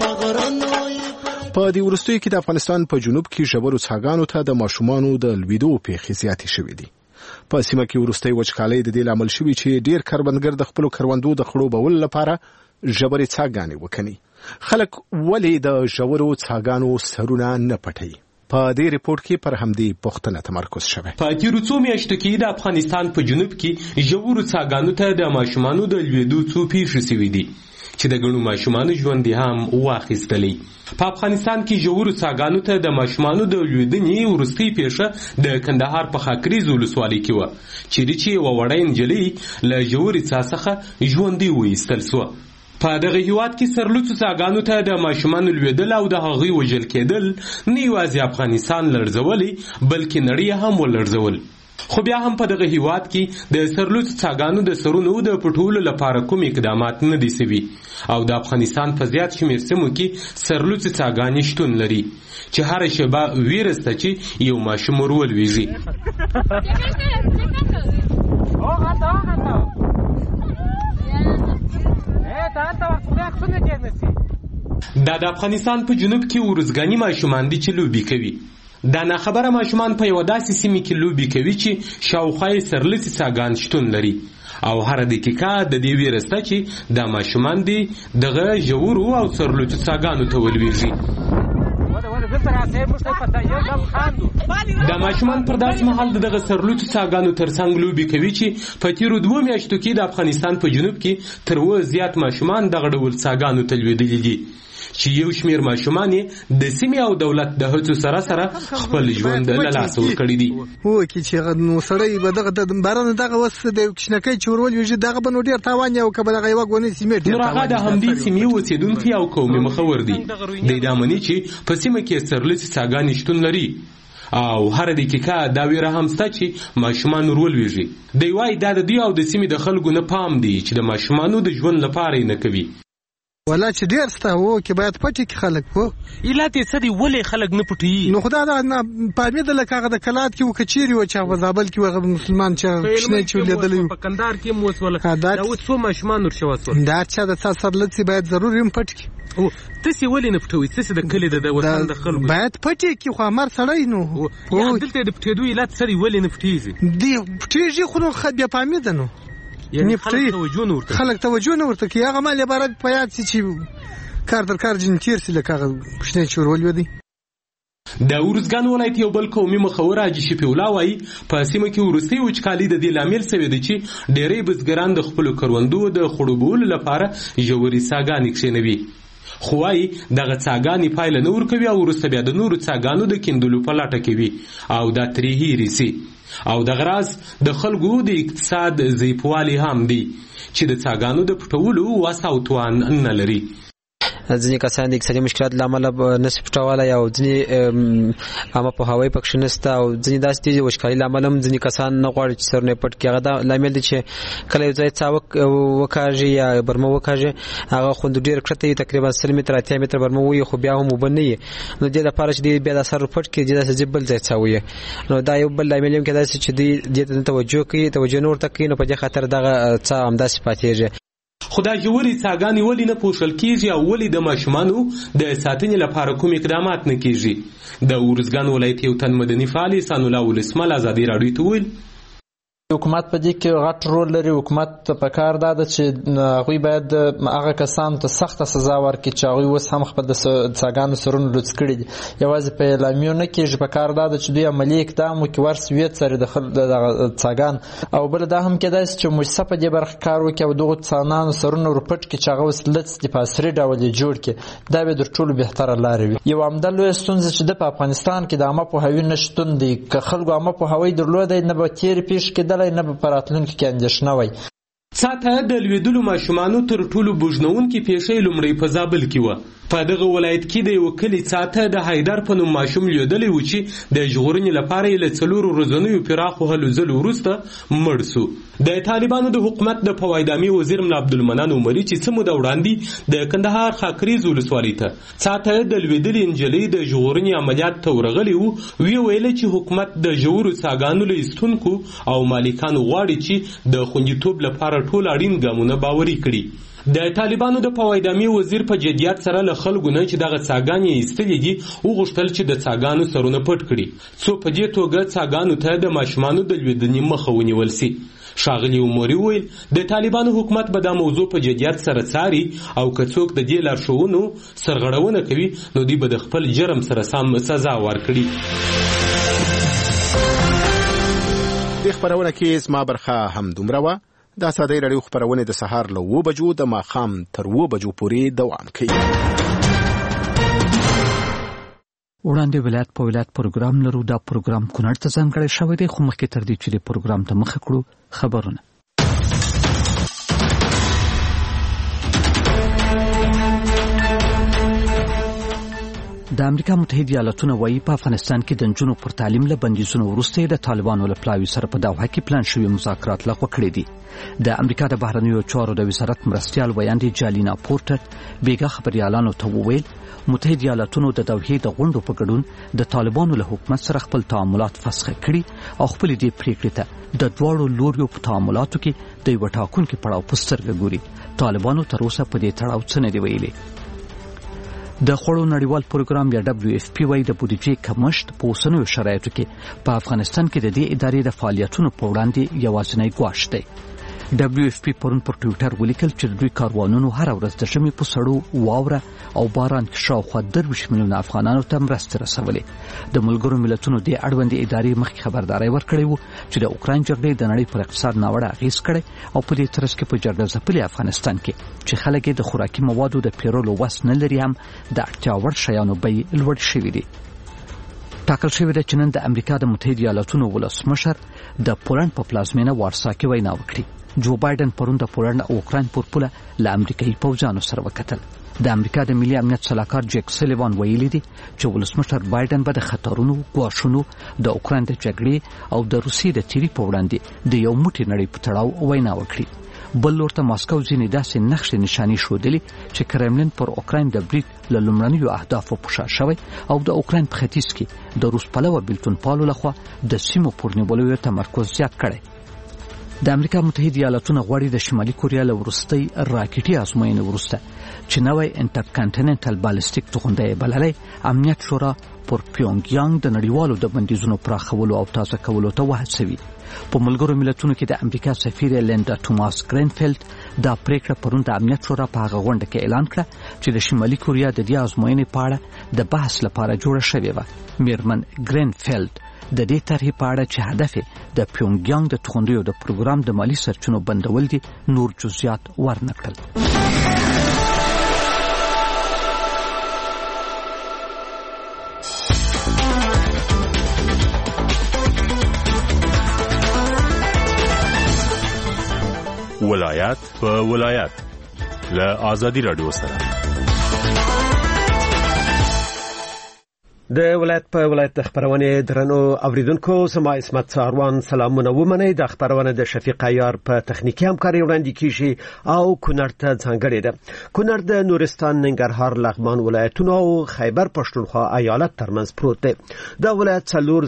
په دې وروستیو کې د افغانستان په جنوب کې ژورو څاګانو ته د ماشومانو د لویدو پیښې زیاتې شوې دي. په سیمه کې وروستۍ وچکالۍ د دې لامل شوي چې ډیر کروندګر د خپلو کروندو د خړوبولو لپاره ژورې څاګانې وکني. خلک ولې د ژورو څاګانو سرونه نه پټوي؟ په دې ریپورت کې پر همدې پوښتنه تمرکز شوی. په تیرو څو میاشتو کې د افغانستان په جنوب کې ژورو څاګانو ته د ماشومانو د لوېدو څو پیښې شوې دي چې د ګڼو ماشومانو ژوند هم واخیستلی. په افغانستان کې ژورو څاګانو ته د ماشومانو د لوېدنې وروستۍ پیښه د کندهار په خاکریز ولسوالۍ کې وه، چیرې چې یوه وړه نجلۍ له ژورې څاه څخه ژوندۍ وایستل سوه. په دغه هیواد کې سرلوڅو څاګانو ته د ماشومانو لوېدل او د هغوی وژل کېدل نه یوازې افغانستان لړزولی بلکې نړۍ هم ولړزول. خو بیا هم په دغه هیواد کې د سرلوڅو څاګانو د سرونو د پټولو لپاره کوم اقدامات نه دي سوي او د افغانستان په زیات شمېر سیمو کې سرلوڅې څاګانې شتون لري چې هره شېبه ویره شته چې یو ماشوم ور ولویږي. دا د افغانستان په جنوب کې ورزګاني ماشومان دي چې لوبي کوي. دا ناخبره ماشومان په یوه داسې سیمې کې لوبي کوي چې شاوخوا یې سرلوڅې څاګان شتون لري او هره دقیقه د دې ویره شته چې دا ماشومان دي دغه ژورو او سرلوڅو څاګانو ته ولویږي. دا ماشومان پر داسې مهال دغه سرلوڅو څاګانو ترڅنګ لوبي کوي چې په تیرو 2 میاشتو کې د افغانستان په جنوب کې تر 2 زیات ماشومان دغه ډول څاګانو ته لوېدلي دي چې یو شمېر ماشومان یې د سیمې او دولت د هڅو سره سره خپل ژوند له لاسه ورکړي دي. وکړي چې نو سړی به دغه باران دغه وس د کشنکۍ چې ورولویږي دغه به نو ډېر تاوان یې وکړه، دغه یوه ګونې سیمې ډېر نور هغه د همدې سیمې اوسېدونکي او قومي مخور دي. دی دا مني چې په سیمه کې سرلوڅې څاګانې شتون لري او هر دقیقه دا ویره هم شته چې ماشومان ورولویږي. دی وایي دا د دوی او د سیمې د خلکو نه پام دی چې د ماشومانو د ژوند لپاره یې نه کوي. ولا چې ډېر ستا وو کې باید پټي کې خلک وو علت یې څه دی ولې خلک نه پټوي؟ نو خدا دا نه پامې لکه هغه د کلات کې و کچيري و چې هغه زابل کې هغه مسلمان چې شنه چې لیدلی په کندهار کې مو وسوله دا اوس څو ماشومان ورشو وسول دا چې د څا سرلڅي باید ضروري هم پټ کې او تاسو ولې نه پټوي؟ تاسو د کلی د وطن د خلکو باید پټي کې خو امر سړی نو او دلته د پټېدو علت سړی ولې نه پټیږي؟ دی پټیږي خو نو خبي پامې ده نو یعنی خلک توجه نه ورته کوي. هغه مال عبارت پیات چې کار در کار جن تیر سي لکه پښنه چورول ودی. د ورزګان ولایت یو بل قومي مخور حاجي شفیع الله وایي په سیمه کې ورستي وچکالي د دې لامل سوي دي چې ډېری بزګران د خپل کروندو د خړوبولو لپاره ژورې څاګانې کښېنوي. خو وایي دغه څاګانې پایله نه ورکوي او وروسته بیا د نورو څاګانو د کیندلو په لټه کوي او دا ترې هېرې سي او دغه راز د خلکو د اقتصاد ضعیفوالي هم دی چې د څاګانو د پټولو وس او توان نه لري. ځینې کسان د اقتصادي مشکلات له امله نشي پټولی او ځینې عامه پوهاوی پکښې نشته او ځینې داسې دي د وچکالۍ له امله هم ځینې کسان نه غواړي چې سرونه یې پټ کړي. هغه دا لامل دی چې کله یو ځای څاه وکاږي یا برمه وکاږي هغه خوند ډېر کښته وي، تقریبا 100 متره 80 متره برمه وي خو بیا هم اوبه نه وي. نو دې لپاره چې دوی بیا دا سر پټ کړي دې داسې بل ځای څاه وي. نو دا یو بل لامل هم کېدای شي چې دوی دې ته توجه کوي، توجه نه ورته کوي، نو په دې خاطر دغه څاه همداسې پاتېږي. خو دا ژورې څاګانې ولې نه پوښل کېږي او ولې د ماشومانو د ساتنې لپاره کوم اقدامات نه کېږي؟ د ورزګان ولایت یو تن مدني فعال احسان الله ولسمل ازادي راډیو ته وویل حکومت په دې کې غټ رول لري. حکومت په کار دا ده چې هغوی باید هغه کسانو ته سخته سزا ورکړي چې هغوی اوس هم خپل د څاګانو سرونه لوڅ کړي دي. یوازې په اعلامیو نه کېږي، په کار دا ده چې دوی عملي اقدام وکړي، ورسي وڅري د څاګان. او بله دا هم کېدای شي چې مؤسسه په دې برخه کار وکړي او دغو څاګانو سرونه ورپټ کړي چې هغه اوس لڅ دي، په عصري ډول یې جوړ کړي. دا به تر ټولو بهتره لارې وي. یو همدا لویه ستونزه چې ده په افغانستان کې د عامه پوهاوي نشتون دی. که خلکو عامه پوهاوی درلودی نه به تېرې پېښې کېدلی نه به په راتلونکي کې اندېښنه وای. څاه ته د لوېدلو ماشومانو تر ټولو بوږنوونکې پیښه لومړی په زابل کې وه. په دغه ولایت کې د یو کلي څاه ته د حیدر په نوم ماشوم لوېدلی و چې د ژغورنې لپاره یې له 4 ورځنیو پراخو هلو ځلو وروسته مړ سو. د طالبانو د حکومت د فوایدامي وزیر ملا عبدالمنان عمري چې څه موده وړاندې د کندهار خاکریز ولسوالۍ ته څاه ته د لوېدلې نجلۍ د ژغورنې عملیات ته ورغلی و، ویې ویله چې حکومت د ژورو څاګانو له ایستونکو او مالکانو غواړي چې د خوندیتوب لپاره ټول اړین ګامونه باوري کړي. د طالبانو د فوایدامي وزیر په جدیت سره له خلکو نه چې دغه څاګانې ایستلې دي وغوښتل چې د څاګانو سرونه پټ کړي څو په دې توګه څاګانو ته د ماشومانو د لوېدنې مخه ونیول سي. ښاغلي عمري وویل د طالبانو حکومت به دا موضوع په جدیت سره څاري او که څوک د دې لارښوونو سرغړونه کوي نو دوی به د خپل جرم سره سم سزا ورکړي. د خبرونه کې زما برخه هم دومره وه. دا ساده راډیو خبرونه د سهار له 7 بجو د ماښام تر 7 بجو پورې دوام کوي. وړاندې ولایت په ولایت پروګرام لرو. دا پروګرام کونړ ته ځانګړی شوی دی، خو مخکې تر دې چې د پروګرام ته مخه کړو خبرونه. د امریکا متحده ایالاتونه وایي په افغانستان کې د نجونو پر تعلیم له بندیزونو وروسته د طالبانو له پلاوي سره په دوحه کې پلان شوي مذاکرات لغوه کړي دي. د امریکا د بهرنیو چارو د وزارت مرستیال ویاندې جالینا پورټر بیګا خبريالانو ته وویل متحده ایالاتونو د دوحې د غونډو په ګډون د طالبانو له حکومت سره خپل تعاملات فسخ کړي او خپل دې پریکړې ته د دواړو لوریو په تعاملاتو کې د یو ټاکونکي پړاو په سترګه ګوري. طالبانو تر اوسه په دې تړاو څه نه دی ویلي. د خوړو نړیوال پروګرام یا WFP وايي د بودیجې کمښت په اوسنیو شرایطو کې په افغانستان کې د دې ادارې د فعالیتونو په وړاندې یوازینی ګواښ دی. WFP پرون پر ټویټر ولیکل چې دوی کاروانونو هر ورځ د ژمي په سړو واوره او باران کې شاوخوا 23 میلیونه افغانانو ته مرستې رسولې. د ملګرو ملتونو د اړوندې ادارې مخکې خبرداري ورکړې وو چې د اوکراین جګړې د نړۍ پر اقتصاد ناوړه اغیز کړي او په دې ترڅ کې په جګړه ځپلي افغانستان کې چې خلک د خوراکي موادو د پیرولو وس نه لري هم د اړتیا وړ شیانو بیې لوړ شوي دي. ټاکل شوی دی چې نن د امریکا د متحده ایالاتونو ولسمشر د پولند په پلازمینه وارسا کې وینا وکړي. جو بایدن پرون د پولند او اوکراین پر پوله له امریکایي پوځانو سره وکتل. د امریکا د ملي امنیت سلاکار جیک سلیوان ویلي دی چې ولسمشر بایدن به د خطرونو ګواښونو د اوکراین د جګړې او د روسیې د تیری په وړاندې د یو موټی نړۍ په تړاو وینا وکړي. بل ورته ماسکو ځینې داسې نقشې نشانې ښودلې چې کرملین پر اوکراین د برید له لومړنیو اهدافو په شا شوی او د اوکراین په ختیځ کې د روس پلوه بیلتونپالو لخوا د سیمو پر نیولو تمرکز زیات کړی. د امریکا متحده ایالاتونه غواړي د شمالي کوریا له وروستۍ راکټي ازموینې وروسته چې نوی انټرکانټیننټل بالستیک توغندی بللی امنیت شورا پر پیونګیانګ د نړیوالو د بندیزونو پراخولو او تازه کولو ته وهڅوي. په ملګرو ملتونو کې د امریکا سفیر لیندا توماس ګرینفیلد دا پریکړه پرون د امنیت شورا په هغه غونډه کې اعلان کړه چې د شمالي کوریا د دې ازموینې په اړه د بحث لپاره جوړه شوې وه. میرمن ګرینفیلد د دې طرحې په اړه چې هدف د پیونګیانګ د توغندیو د پروګرام د مالی سرچینو بندول دي نور جزئیات ورنکړل. ولایت په ولایت له آزادي رادیو سره د ولایت په ولایت د خبرونه درنو اوریدونکو سما اسمت ساروان سلامونه ومنئ. د خبرونه د شفیق عیار په تخنیکی همکاري وړاندې کیږي او کونړ ته ځانګړې ده. کونړ د نورستان، ننګرهار، لغمان ولایتونو او خیبر پښتونخوا ایالت ترمنځ پروت دی. دا ولایت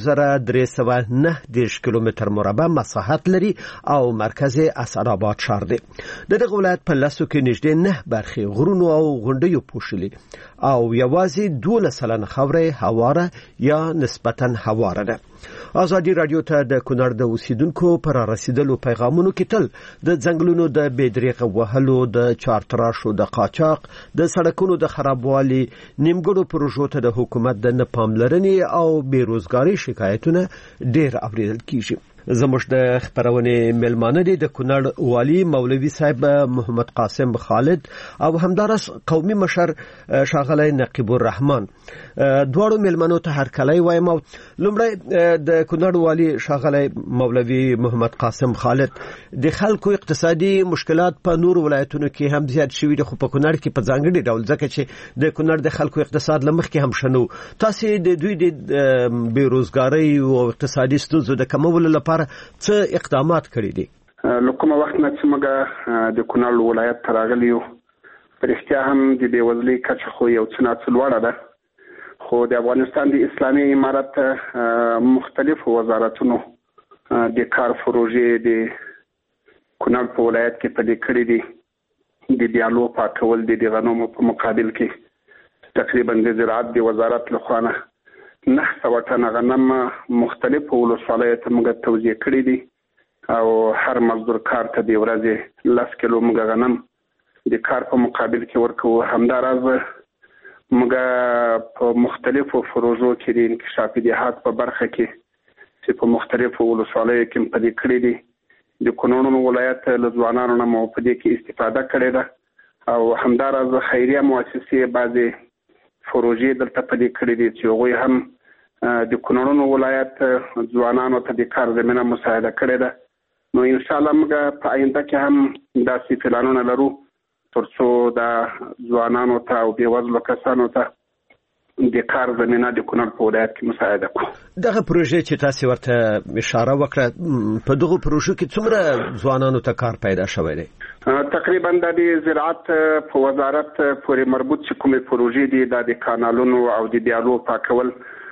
4309 کیلومتر مربع مساحت لري او مرکز اسعدآباد ښار دی. دغه ولایت په لاسو کې نږدې 9 برخې غرونو او غونډیو پوښلي او یوازې 12% خاوره هواره یا نسبتاً هواره ده. آزادي رادیو ته د کونړ د اوسیدونکو پر رسیدلو پیغامونو کې تل د ځنګلونو د بېدریغه وهلو، د چارتراشو د قاچاق، د سړکونو د خرابوالي، نیمګړو پروژو ته د حکومت د نه پاملرنې او بیروزګارۍ شکایتونه ډېر اوریدل کیږي. زموږ د خبرونه ملمانه دي د کونړ والی مولوي صاحب محمد قاسم خالد او همدارس قومي مشر شاغلی نقیب الرحمن. دواړو ملمنو ته هر کله وایم. لومړی د کونړ والی شاغلی مولوي محمد قاسم خالد، د خلکو اقتصادي مشکلات په نور ولایتونو کې هم زیات شوي دي، خو په کونړ کې په ځانګړي ډول ځکه چې د کونړ د خلکو اقتصاد لمخ کې هم شنو. تاسو د دوی د بیروزګاری او اقتصادي ستونزو د کمولو لپاره څه اقدامات کړی دي؟ لکه وخت نه چې موږ د کونړ ولایت تراغلی یو، پرختیا هم د بیوزلۍ کچه خو یو څه ناڅه لوړه ده، خو د افغانستان د اسلامي امارت مختلفو وزارتونو د کار پروژې د کونړ په ولایت کې پلي کړي دي. د دیالو پاکول د غنمو په مقابل کې تقریبا د زراعت د وزارت لخوا 900 ټنه غنم مختلفو ولسوالیو ته موږ توزیع کړي دي. او هر مزدور کار ته د ورځې 10 کیلو موږ غنم د کار په مقابل کې ورکوو. همداراز موږ په مختلفو پروژو کې د انکشاف دهات په برخه کې چې په مختلفو ولسوالیو کې په دې کړی دي. د کونړ ولایت له ځوانانو نه مو په دې کې استفاده کړې ده او همداراز خیریه مؤسسې بعضې پروژې دلته په دې کړې دي چې هغوی هم د کونړ ولایت ځوانانو ته د کار زمینه مساعده کړې ده. نو انشاءالله موږ په آینده کې هم داسې پلانونه لرو ترڅو د ځوانانو ته او بېوزلو کسانو ته د کار زمینه د کونړ په ولایت کې مساعده کړو. دغه پروژې چې تاسو ورته اشاره وکړه په دغه پروژو کې څومره ځوانانو ته کار پیدا شوی دی؟ تقریبا د زراعت په وزارت پورې مربوط چې کومې پروژې دي د کانالونو او د دیالو پاکول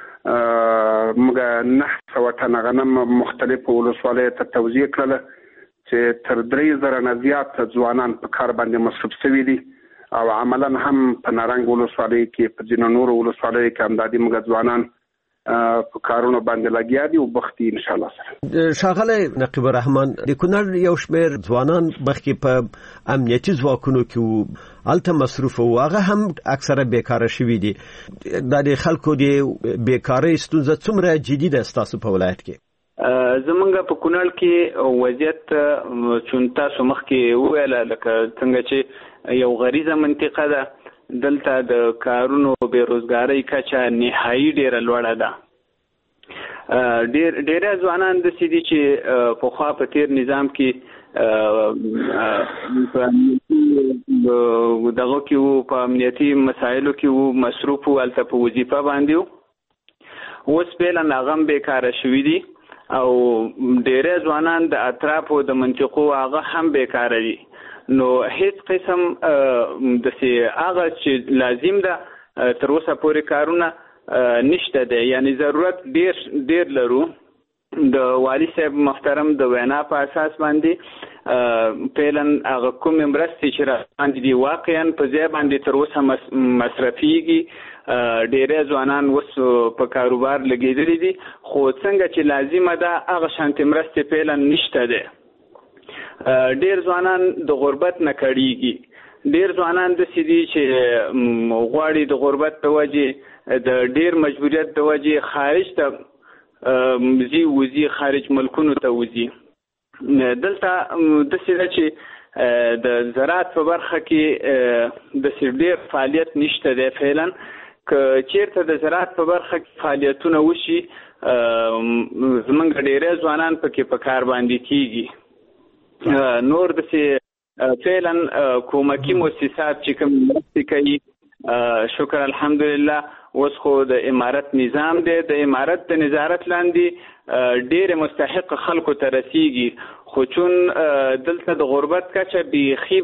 موږ 900 ټنه غنم مختلفو ولسوالیو ته توزیع کړل چې تر 3000 نه زیات ځوانان په کار باندې مصروف شوي دي او عملا هم په نارنګ ولسوالۍ کې په ځینو نورو ولسوالیو کې همدادي موږ ځوانان په کارونو باندې لګیا دي او بختي ان شاء الله سره. ښاغلی نقیب الرحمن د کونړ یو شمېر ځوانان مخکې په امنیتي ځواکونو کې هلته مصروف وو هغه هم اکثره بیکاره شوي دي. دا د خلکو د بیکارۍ ستونزه څومره جدي ده ستاسو په ولایت کې؟ زمونږ په کونړ کې وضعیت چون تاسو مخکې وویله لکه څنګه چې یو غریزه منطقه ده دلته د کارونو بیروزګارۍ کچه نهایي ډیره لوړه ده. ډیره ځوانان داسې دي چې پخوا په تیر نظام کې دغه کې وو په امنیتي مسایلو کې وو مصروف وو هلته په وظیفه باندې وو. اوس فعلا هغه هم بیکاره شوي دي او ډیره ځوانان د اطرافو د منطقو هغه هم بیکاره دي. نو هیڅ قسم داسې هغه چې لازم ده تر اوسه پورې کارونه نشته ده، یعنی ضرورت ډیر لرو. د والی صاحب محترم د وینا په اساس باندې فعلا هغه کومې مرستې چې راغلي دي واقعا په ځای باندې تر اوسه مصرفیږي. ډیری ځوانان اوس په کاروبار لګېدلي دي خو څنګه چې لازمه ده هغه شانتې مرستې فعلا نشته ده. ډیر ځوانان د غربت نه کړيږي. ډیر ځوانان داسې دي چې غواړي د غربت په وجې د ډیر مجبوریت د وجې خارج ته وزي خارج ملکونو ته وزي. دلته داسې ده چې د زراعت په برخه کې د ډیر فعالیت نشته دی. فعلا که چیرته د زراعت په برخه کې فعالیتونه وشي زمونږ ډیری ځوانان پکې په کار باندې کیږي. نور داسې فعلا کومکی مؤسسات چې کوم مرستې کوي شکر الحمدلله اوس خو د امارت نظام دی، د امارت د نظارت لاندې ډېر مستحق خلکو ته رسیږي خو چون دلته د غربت کچه بیخي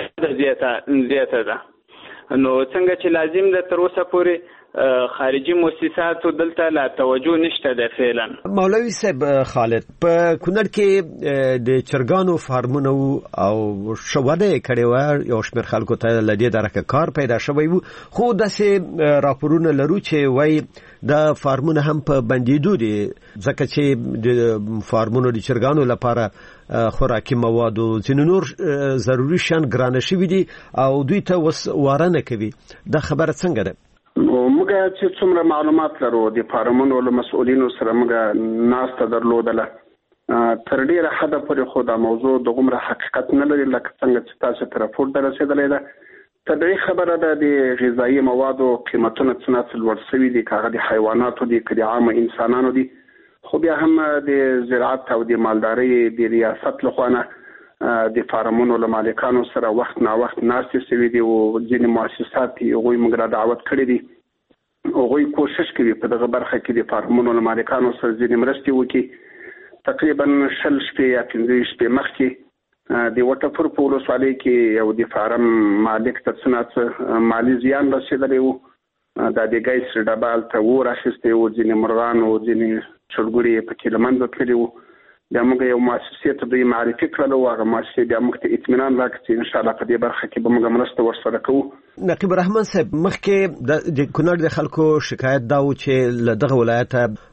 زیاته ده. نو څنګه چې لازم ده تر اوسه پورې خارجي مؤسساتو دلته لا توجه نشته ده. فعلا مولوي صاحب خالد په کونړ کې د چرګانو فارمونه او شوده کړي و یو شمېر خلکو ته لدی درکه کار پیدا شوی وو خو داسې راپورونه لرو چې وای د فارمونه هم په بندیدو دي ځکه چې د فارمونو د چرګانو لپاره خوراکي مواد او ځینې نور ضروري شیان ګرانه شوي دي او دوی ته واره نه کوي. دا خبره څنګه ده؟ موږ چې څومره معلومات لرو د فارمونو له مسؤلینو سره موږ ناسته درلودله تر ډیره حده پورې خو دا موضوع دغومره حقیقت نه لري لکه څنګه چې تاسو ته راپور در رسېدلی ده. طبیعي خبره ده د غذایي موادو قیمتونه څه لوړ شوي دي، که هغه د حیواناتو دي که د عامو انسانانو دي. خو بیا هم د زراعت او د مالدارۍ د ریاست لخوا نه د فارمونو له مالکانو سره وخت نا وخت ناستې شوي دي او ځینې مؤسسات هغوی موږ را دعوت کړي دي. هغوی کوشش کوي په دغه برخه کې د فارمونو له مالکانو سره ځینې مرستې وکړي. تقریبا 10 شپې یا 15 شپې مخکې د وټفور په ولسوالۍ کې یو د فارم مالک ته څه مالي زیان رسېدلی و. دا د ګیس ډبه هلته اور اخیستی و، ځینې مرغان او ځینې چرګوړي یې پکې له منځه تللي وو. بیا موږ یو مؤسسې ته دوی معرفي کړل او هغه مؤسسې بیا موږ ته اطمینان راکړ چې انشاءالله په دې برخه کې به موږ مرسته ورسره کوو. نقیب الرحمن صاحب مخکې د کونړ د خلکو شکایت دا و چې له دغه ولایته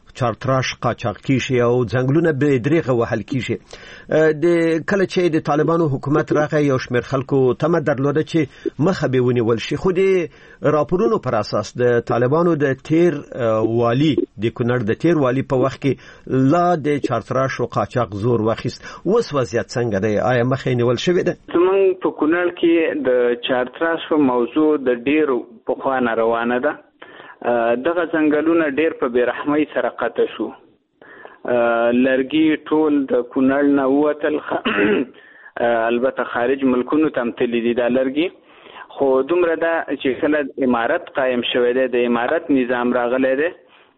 چارتراش قاچاق کیږي او ځنګلونه به دریغه وهل کیږي د کله چې د طالبانو حکومت راغی یو شمېر خلکو تمه درلوده چې مخه به ونیول شي خو د راپورونو پر اساس د طالبانو د تیر والی د کونړ د تیر والی په وخت کې لا د چارتراش او قاچاق زور واخیست اوس وضعیت څنګه دی آیا مخه نیول شوې ده زمونږ په کونړ کې د چارتراش موضوع د ډیرو پخوانه روانه ده دغه ځنګلونه ډېر په بیرحمۍ سره قطع شو لرګي ټول د کونړ نه ووتل البته خارج ملکونو ته هم تللي دي دا لرګي خو دومره ده چې کله امارت قایم شوی دی د امارت نظام راغلی دی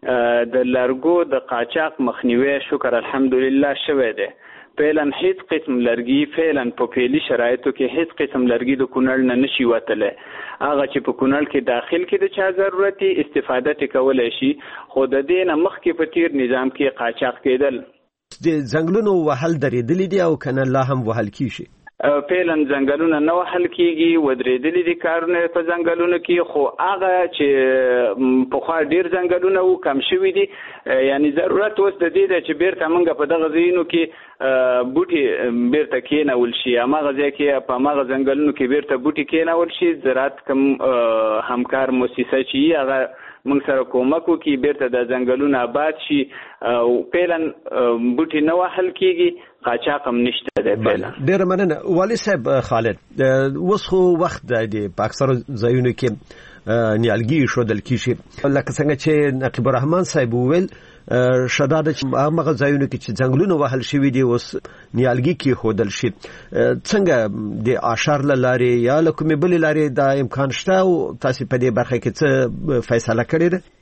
د لرګو د قاچاق مخنیوی شکر الحمدلله شوی دی فعلا هیڅ قسم لرګي فعلا په فعلي شرایطو کې هیڅ قسم لرګي د کونړ نه نشي وتلی هغه چې په کونړ کې داخل کې د چا ضرورت استفاده کولای شي خو د دې نه مخکې په تیر نظام کې قاچاق کېدل د ځنګلونو وهل درېدلي دي او کنه لا هم وهل کیږي فعلا ځنګلونه نه وهل کیږي ودرېدلي دي کارونه په ځنګلونو کې خو هغه چې پخوا ډیر ځنګلونه وو کم شوي دي یعنی ضرورت اوس د دې ده چې بیرته موږ په دغه ځایونو کې بوټي بیرته کېنول شي هماغه ځای کې په هماغه ځنګلونو کې بیرته بوټي کېنول شي زراعت کم همکار مؤسسه چې هغه موږ سره کومک وکړي بیرته د ځنګلونو آباد شي او فعلا بوټي نه وهل کیږي قاچاق هم نشته دی فعلا ډېره مننه والي صاحب خالد اوس خو وخت دی په اکثرو ځایونو کې نیالګي ښودل کیږي لکه څنګه چې نقیب الرحمن صاحب وویل شداده چې هغه ځایونو کې چې ځنګلونه وهل شوي دي اوس نیالګي کې ښودل شي څنګه د اشار لارې یا له کومې بلې لارې دا امکان شته او تاسو په دې برخه کې څه فیصله کړې ده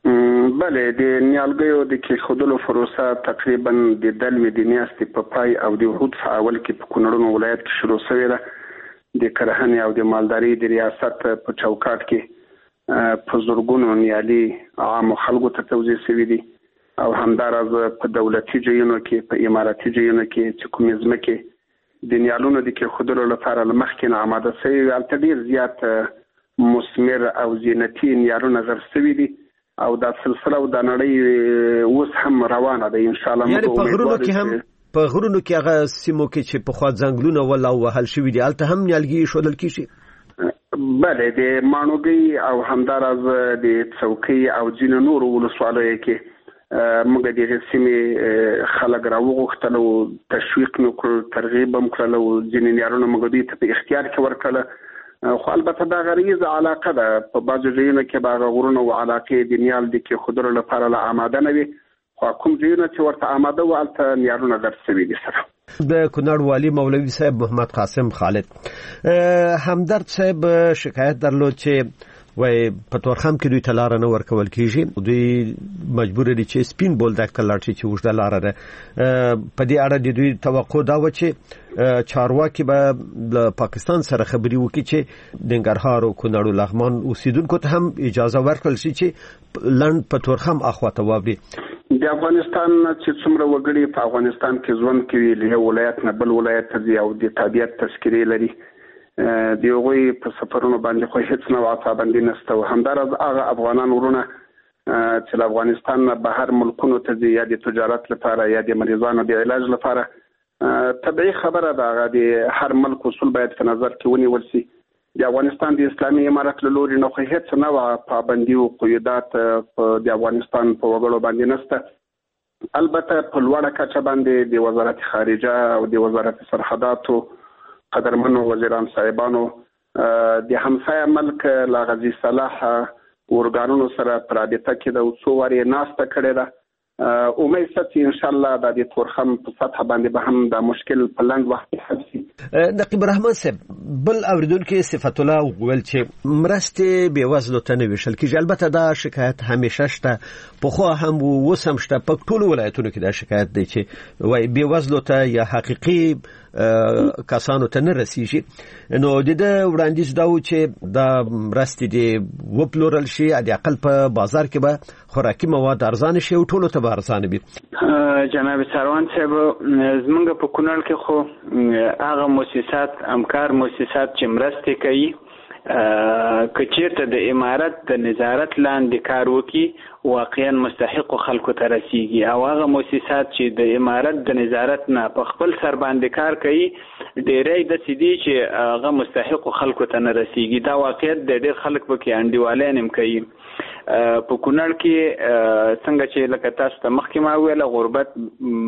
بله د نیالګیو د کېښودلو پروسه تقریبا د دلمې د میاشتې په پای او د وحود په اول کې په کونړ ولایت کې شروع شوې ده د کرهنې او د مالدارۍ د ریاست په چوکاټ کې په زرګونو نیالي عامو خلکو ته توزیع شوي دي او همداراز په دولتي ځایونو کې په اماراتي ځایونو کې چې کومې ځمکې د نیالونو د کېښودلو لپاره له مخکې نه آماده شوي هلته ډېر زیات مثمر او زینتي نیالونه غر شوي دي او دا سلسله او دا نړۍ اوس هم روانه ده ان شاء الله یعنی په غرونو کې هم په غرونو کې هغه سیمو کې چې په خوا ځنګلونه ولا وهل شوي دي هلته هم نیالګي ښودل کیږي بله د ماڼوګۍ او همداراز د څوکۍ او ځینو نورو ولسوالیو کې موږ د هغې سیمې خلک راوغوښتل او تشویق مو کړل ترغیب هم کړل او ځینې نیالونه موږ دوی ته په اختیار کې ورکړله خو البته دا غریزه علاقه ده په بعضو ځایونو کې به هغه غرونه او علاقې د نیال د کېښودلو لپاره لا آماده نه وي خو کوم ځایونه چې ورته آماده وو هلته نیالونه غر شوي دي سره د کونړ والي مولوي صاحب محمد قاسم خالد همدرد صاحب شکایت درلود چې وای په تورخم کې دوی ته لار نه ورکول کیږي دوی مجبور دي چې سپین بولدک ته لاړ شي چې وښه لار ده په دې اړه د دوی توقع دا و چې چارواکي به د پاکستان سره خبري وکړي چې د ننګرهار او کونړ او لغمان اوسیدونکو ته هم اجازه ورکړل شي چې لند په تورخم اخواته واوړي د افغانستان چې څومره وګړي په افغانستان کې ژوند کوي له ولایت نه بل ولایت ته او د تابعیت تذکرې لري دی هغوی په سفرونو باندې خو هیڅ نوع پابندي نشته او همداراز هغه افغانان ورونه چې له افغانستان نه بهر ملکونو ته ځي یا د تجارت لپاره یا د مریضانو د علاج لپاره طبیعي خبره ده هغه د هر ملک اصول باید په نظر کې ونیول شي د افغانستان د اسلامي امارت له لوري نه خو هیڅ نوع پابندي او قیودات د افغانستان په وګړو باندې نشته البته په لوړه کچه باندې د وزارت خارجه او د وزارت سرحداتو قدرمنو وزیران صاحبانو د همسایه ملک لاغزي صلاح ورګانونو سره پر رابطه کې د څو واري ناسته کړې ده امید ستې ان شاء الله د تورخم په سطح باندې به هم د مشکل په لنډ وخت حل شي نقیب الرحمن صاحب بل اوریدونکو صفت الله وویل چې مرستې بې وزلو ته نه ویشل کیږي البته دا شکایت همیشه شته په خو هم وسم شته په ټولو ولایتونو کې دا شکایت دی چې وای بې وزلو ته یا حقيقي کسانو ته نه رسیږي نو د وړاندیز دا و چې دا مرستې دی وپلورل شي د عقل په بازار کې به خوراکي مواد ارزان شي او ټولو ته به ارزان وي جناب سروان صاحب زمونږ په کونړ کې خو هغه مؤسسات همکار مؤسسات چې مرستې کوي کچیرته د امارت د نظارت لاندې کار وکړي واقعا مستحق خلکو ته رسیږي او هغه مؤسسات چې د امارت د نظارت نه په خپل سر باندې کار کوي ډېری داسې دي چې هغه مستحق خلکو ته نه رسیږي. دا واقعیت د ډېر خلک پکې انډیوالۍ هم کوي. په کونړ کې څنګه چې لکه تاسو ته مخکې ما ویله غربت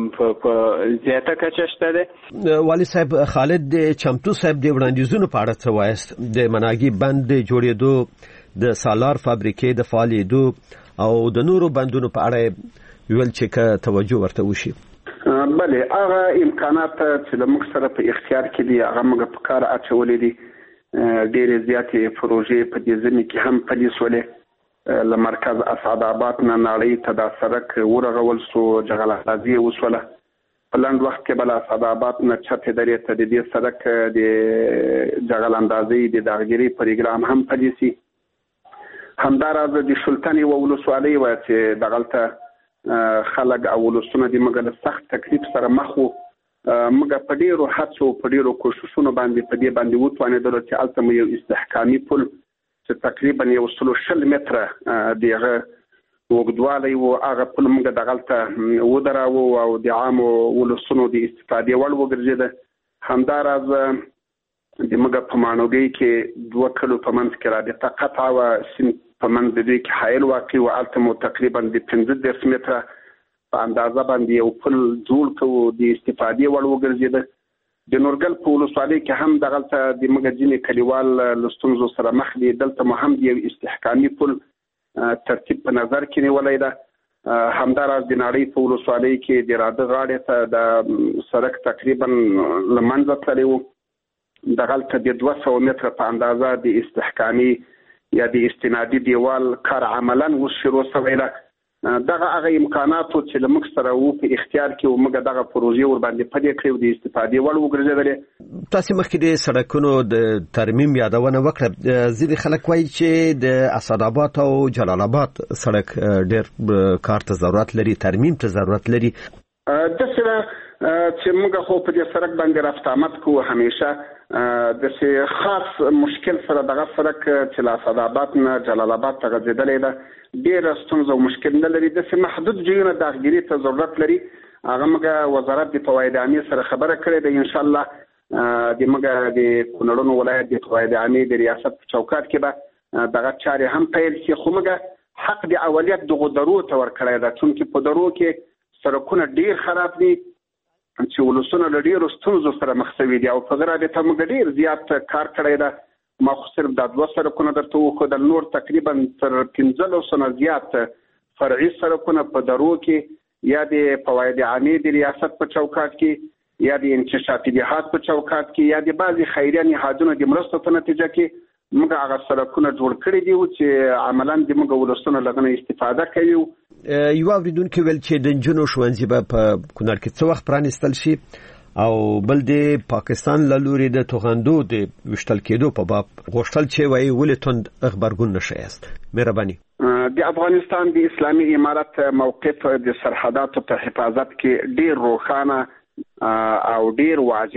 په زیاته کچه شته دی. والي صاحب خالد چمتو صاحب د وړاندیزونو په اړه څه وایست؟ د مناګي بند د جوړېدو، د سالار فابریکې د فعالېدو او د نورو بندونو په اړه ویل چې که توجه ورته وشي. بله هغه امکانات چې له موږ سره په اختیار کې دي هغه موږ په کار اچولې دي. ډېرې زیاتې پروژې په دې ځمې کې هم پلي شولې. له مرکز اسعدآباد نه ناړۍ ته دا سړک ورغول شو، جغل اندازي وشوله. په لنډ وخت کې بل اسعدآباد نه چتې درې ته د دې سړک د جغل اندازي د داغګيري پروګرام هم پلي شي. همداراز د سلطان یو ولسوالۍ و چې دغلته خلک او ولسونه د مګل سخت تکلیف سره مخ وو. موږ په ډیرو هڅو په ډیرو کوششونو باندې په دې باندې وتوانېدل چې الته یو استحکامي پل چې تقریبا 120 متره دغه وګدوالی و هغه پل موږ دغلته ودراوه او د عامو ولسونو د استفادې وړ وګرځېده. همداراز د موږ په مانوګۍ کې 2 کلو په منځ کې رابطه قطع و سیند په منځ د دوی کې حایل واقع و الته مو تقریبا د 15 متره په اندازه باندې یو پل جوړ کړو د استفادې وړ وګرځېده. د نورګل په ولسوالۍ کې هم دغلته د موږ ځینې کلیوال له ستونزو سره مخ دي. دلته مو هم د یو استحکامي پل ترتیب په نظر کې نیولی ده. همداراز د ناړۍ په ولسوالۍ کې د راده غاړې ته د سړک تقریبا له منځه تللی و. دغلته د 200 متره په اندازه د استحکامي یا د استنادي دیوال کار عملا اوس شروع شوی ده. دغه هغه امکاناتو چې له موږ سره وو په اختیار کې و موږ دغه پروژې ور باندې پلي کړې د استفادې وړ وګرځېدلې. تاسو مخکې د سړکونو د ترمیم یادونه وکړه. ځینې خلک وایي چې د اسعدآباد او جلال آباد سړک ډېر کار ته ضرورت لري، ترمیم ته ضرورت لري. داسې چې موږ خو په دې سړک باندې رفت آمد کوو همیشه د خاص مشکل سره دغه سړک چې له اسعدآباد نه جلال آباد ته غځېدلی ده ډېره ستونزه او مشکل نه لري. داسې محدود ځایونه داخګیري ته ضرورت لري. هغه موږ وزارت د فواید عامې سره خبره کړې ده. انشاءالله د موږ د کونړ ولایت د فواید عامې د ریاست په چوکاټ کې به دغه چارې هم پیل شي. خو موږ حق د اولیت دغو درو ته ورکړی ده چونکې په درو کې سړکونه ډېر خراب دي چې ولسونه له ډېرو ستونزو سره مخ شوي دي او په دې رابطه موږ ډېر زیات کار کړی ده. ما خو صرف دا 2 سړکونه درته وښودل، نور تقریبا تر 1500 نه زیات فرعي سړکونه په درو کې یا د فواید عامې د ریاست په چوکاټ کې یا د انکشافي جهاد په چوکاټ کې یا د بعضي خیریه نهادونو د مرستو په نتیجه کې موږ هغه سړکونه جوړ کړي دي چې عملاً د موږ ولسونه لغنه استفاده کوي. یو اوریدونکو ویل چې د نجونو ښوونځي به په کونړ کې څه وخت پرانیستل شي او بل د پاکستان له لوري د توغندو د وشتل کېدو په باب غوښتل چې وایي ولې توند خبرګون نشي است. مهرباني. د افغانستان د اسلامي امارت موقف د سرحداتو په حفاظت کې ډیر روښانه او ډیر واضح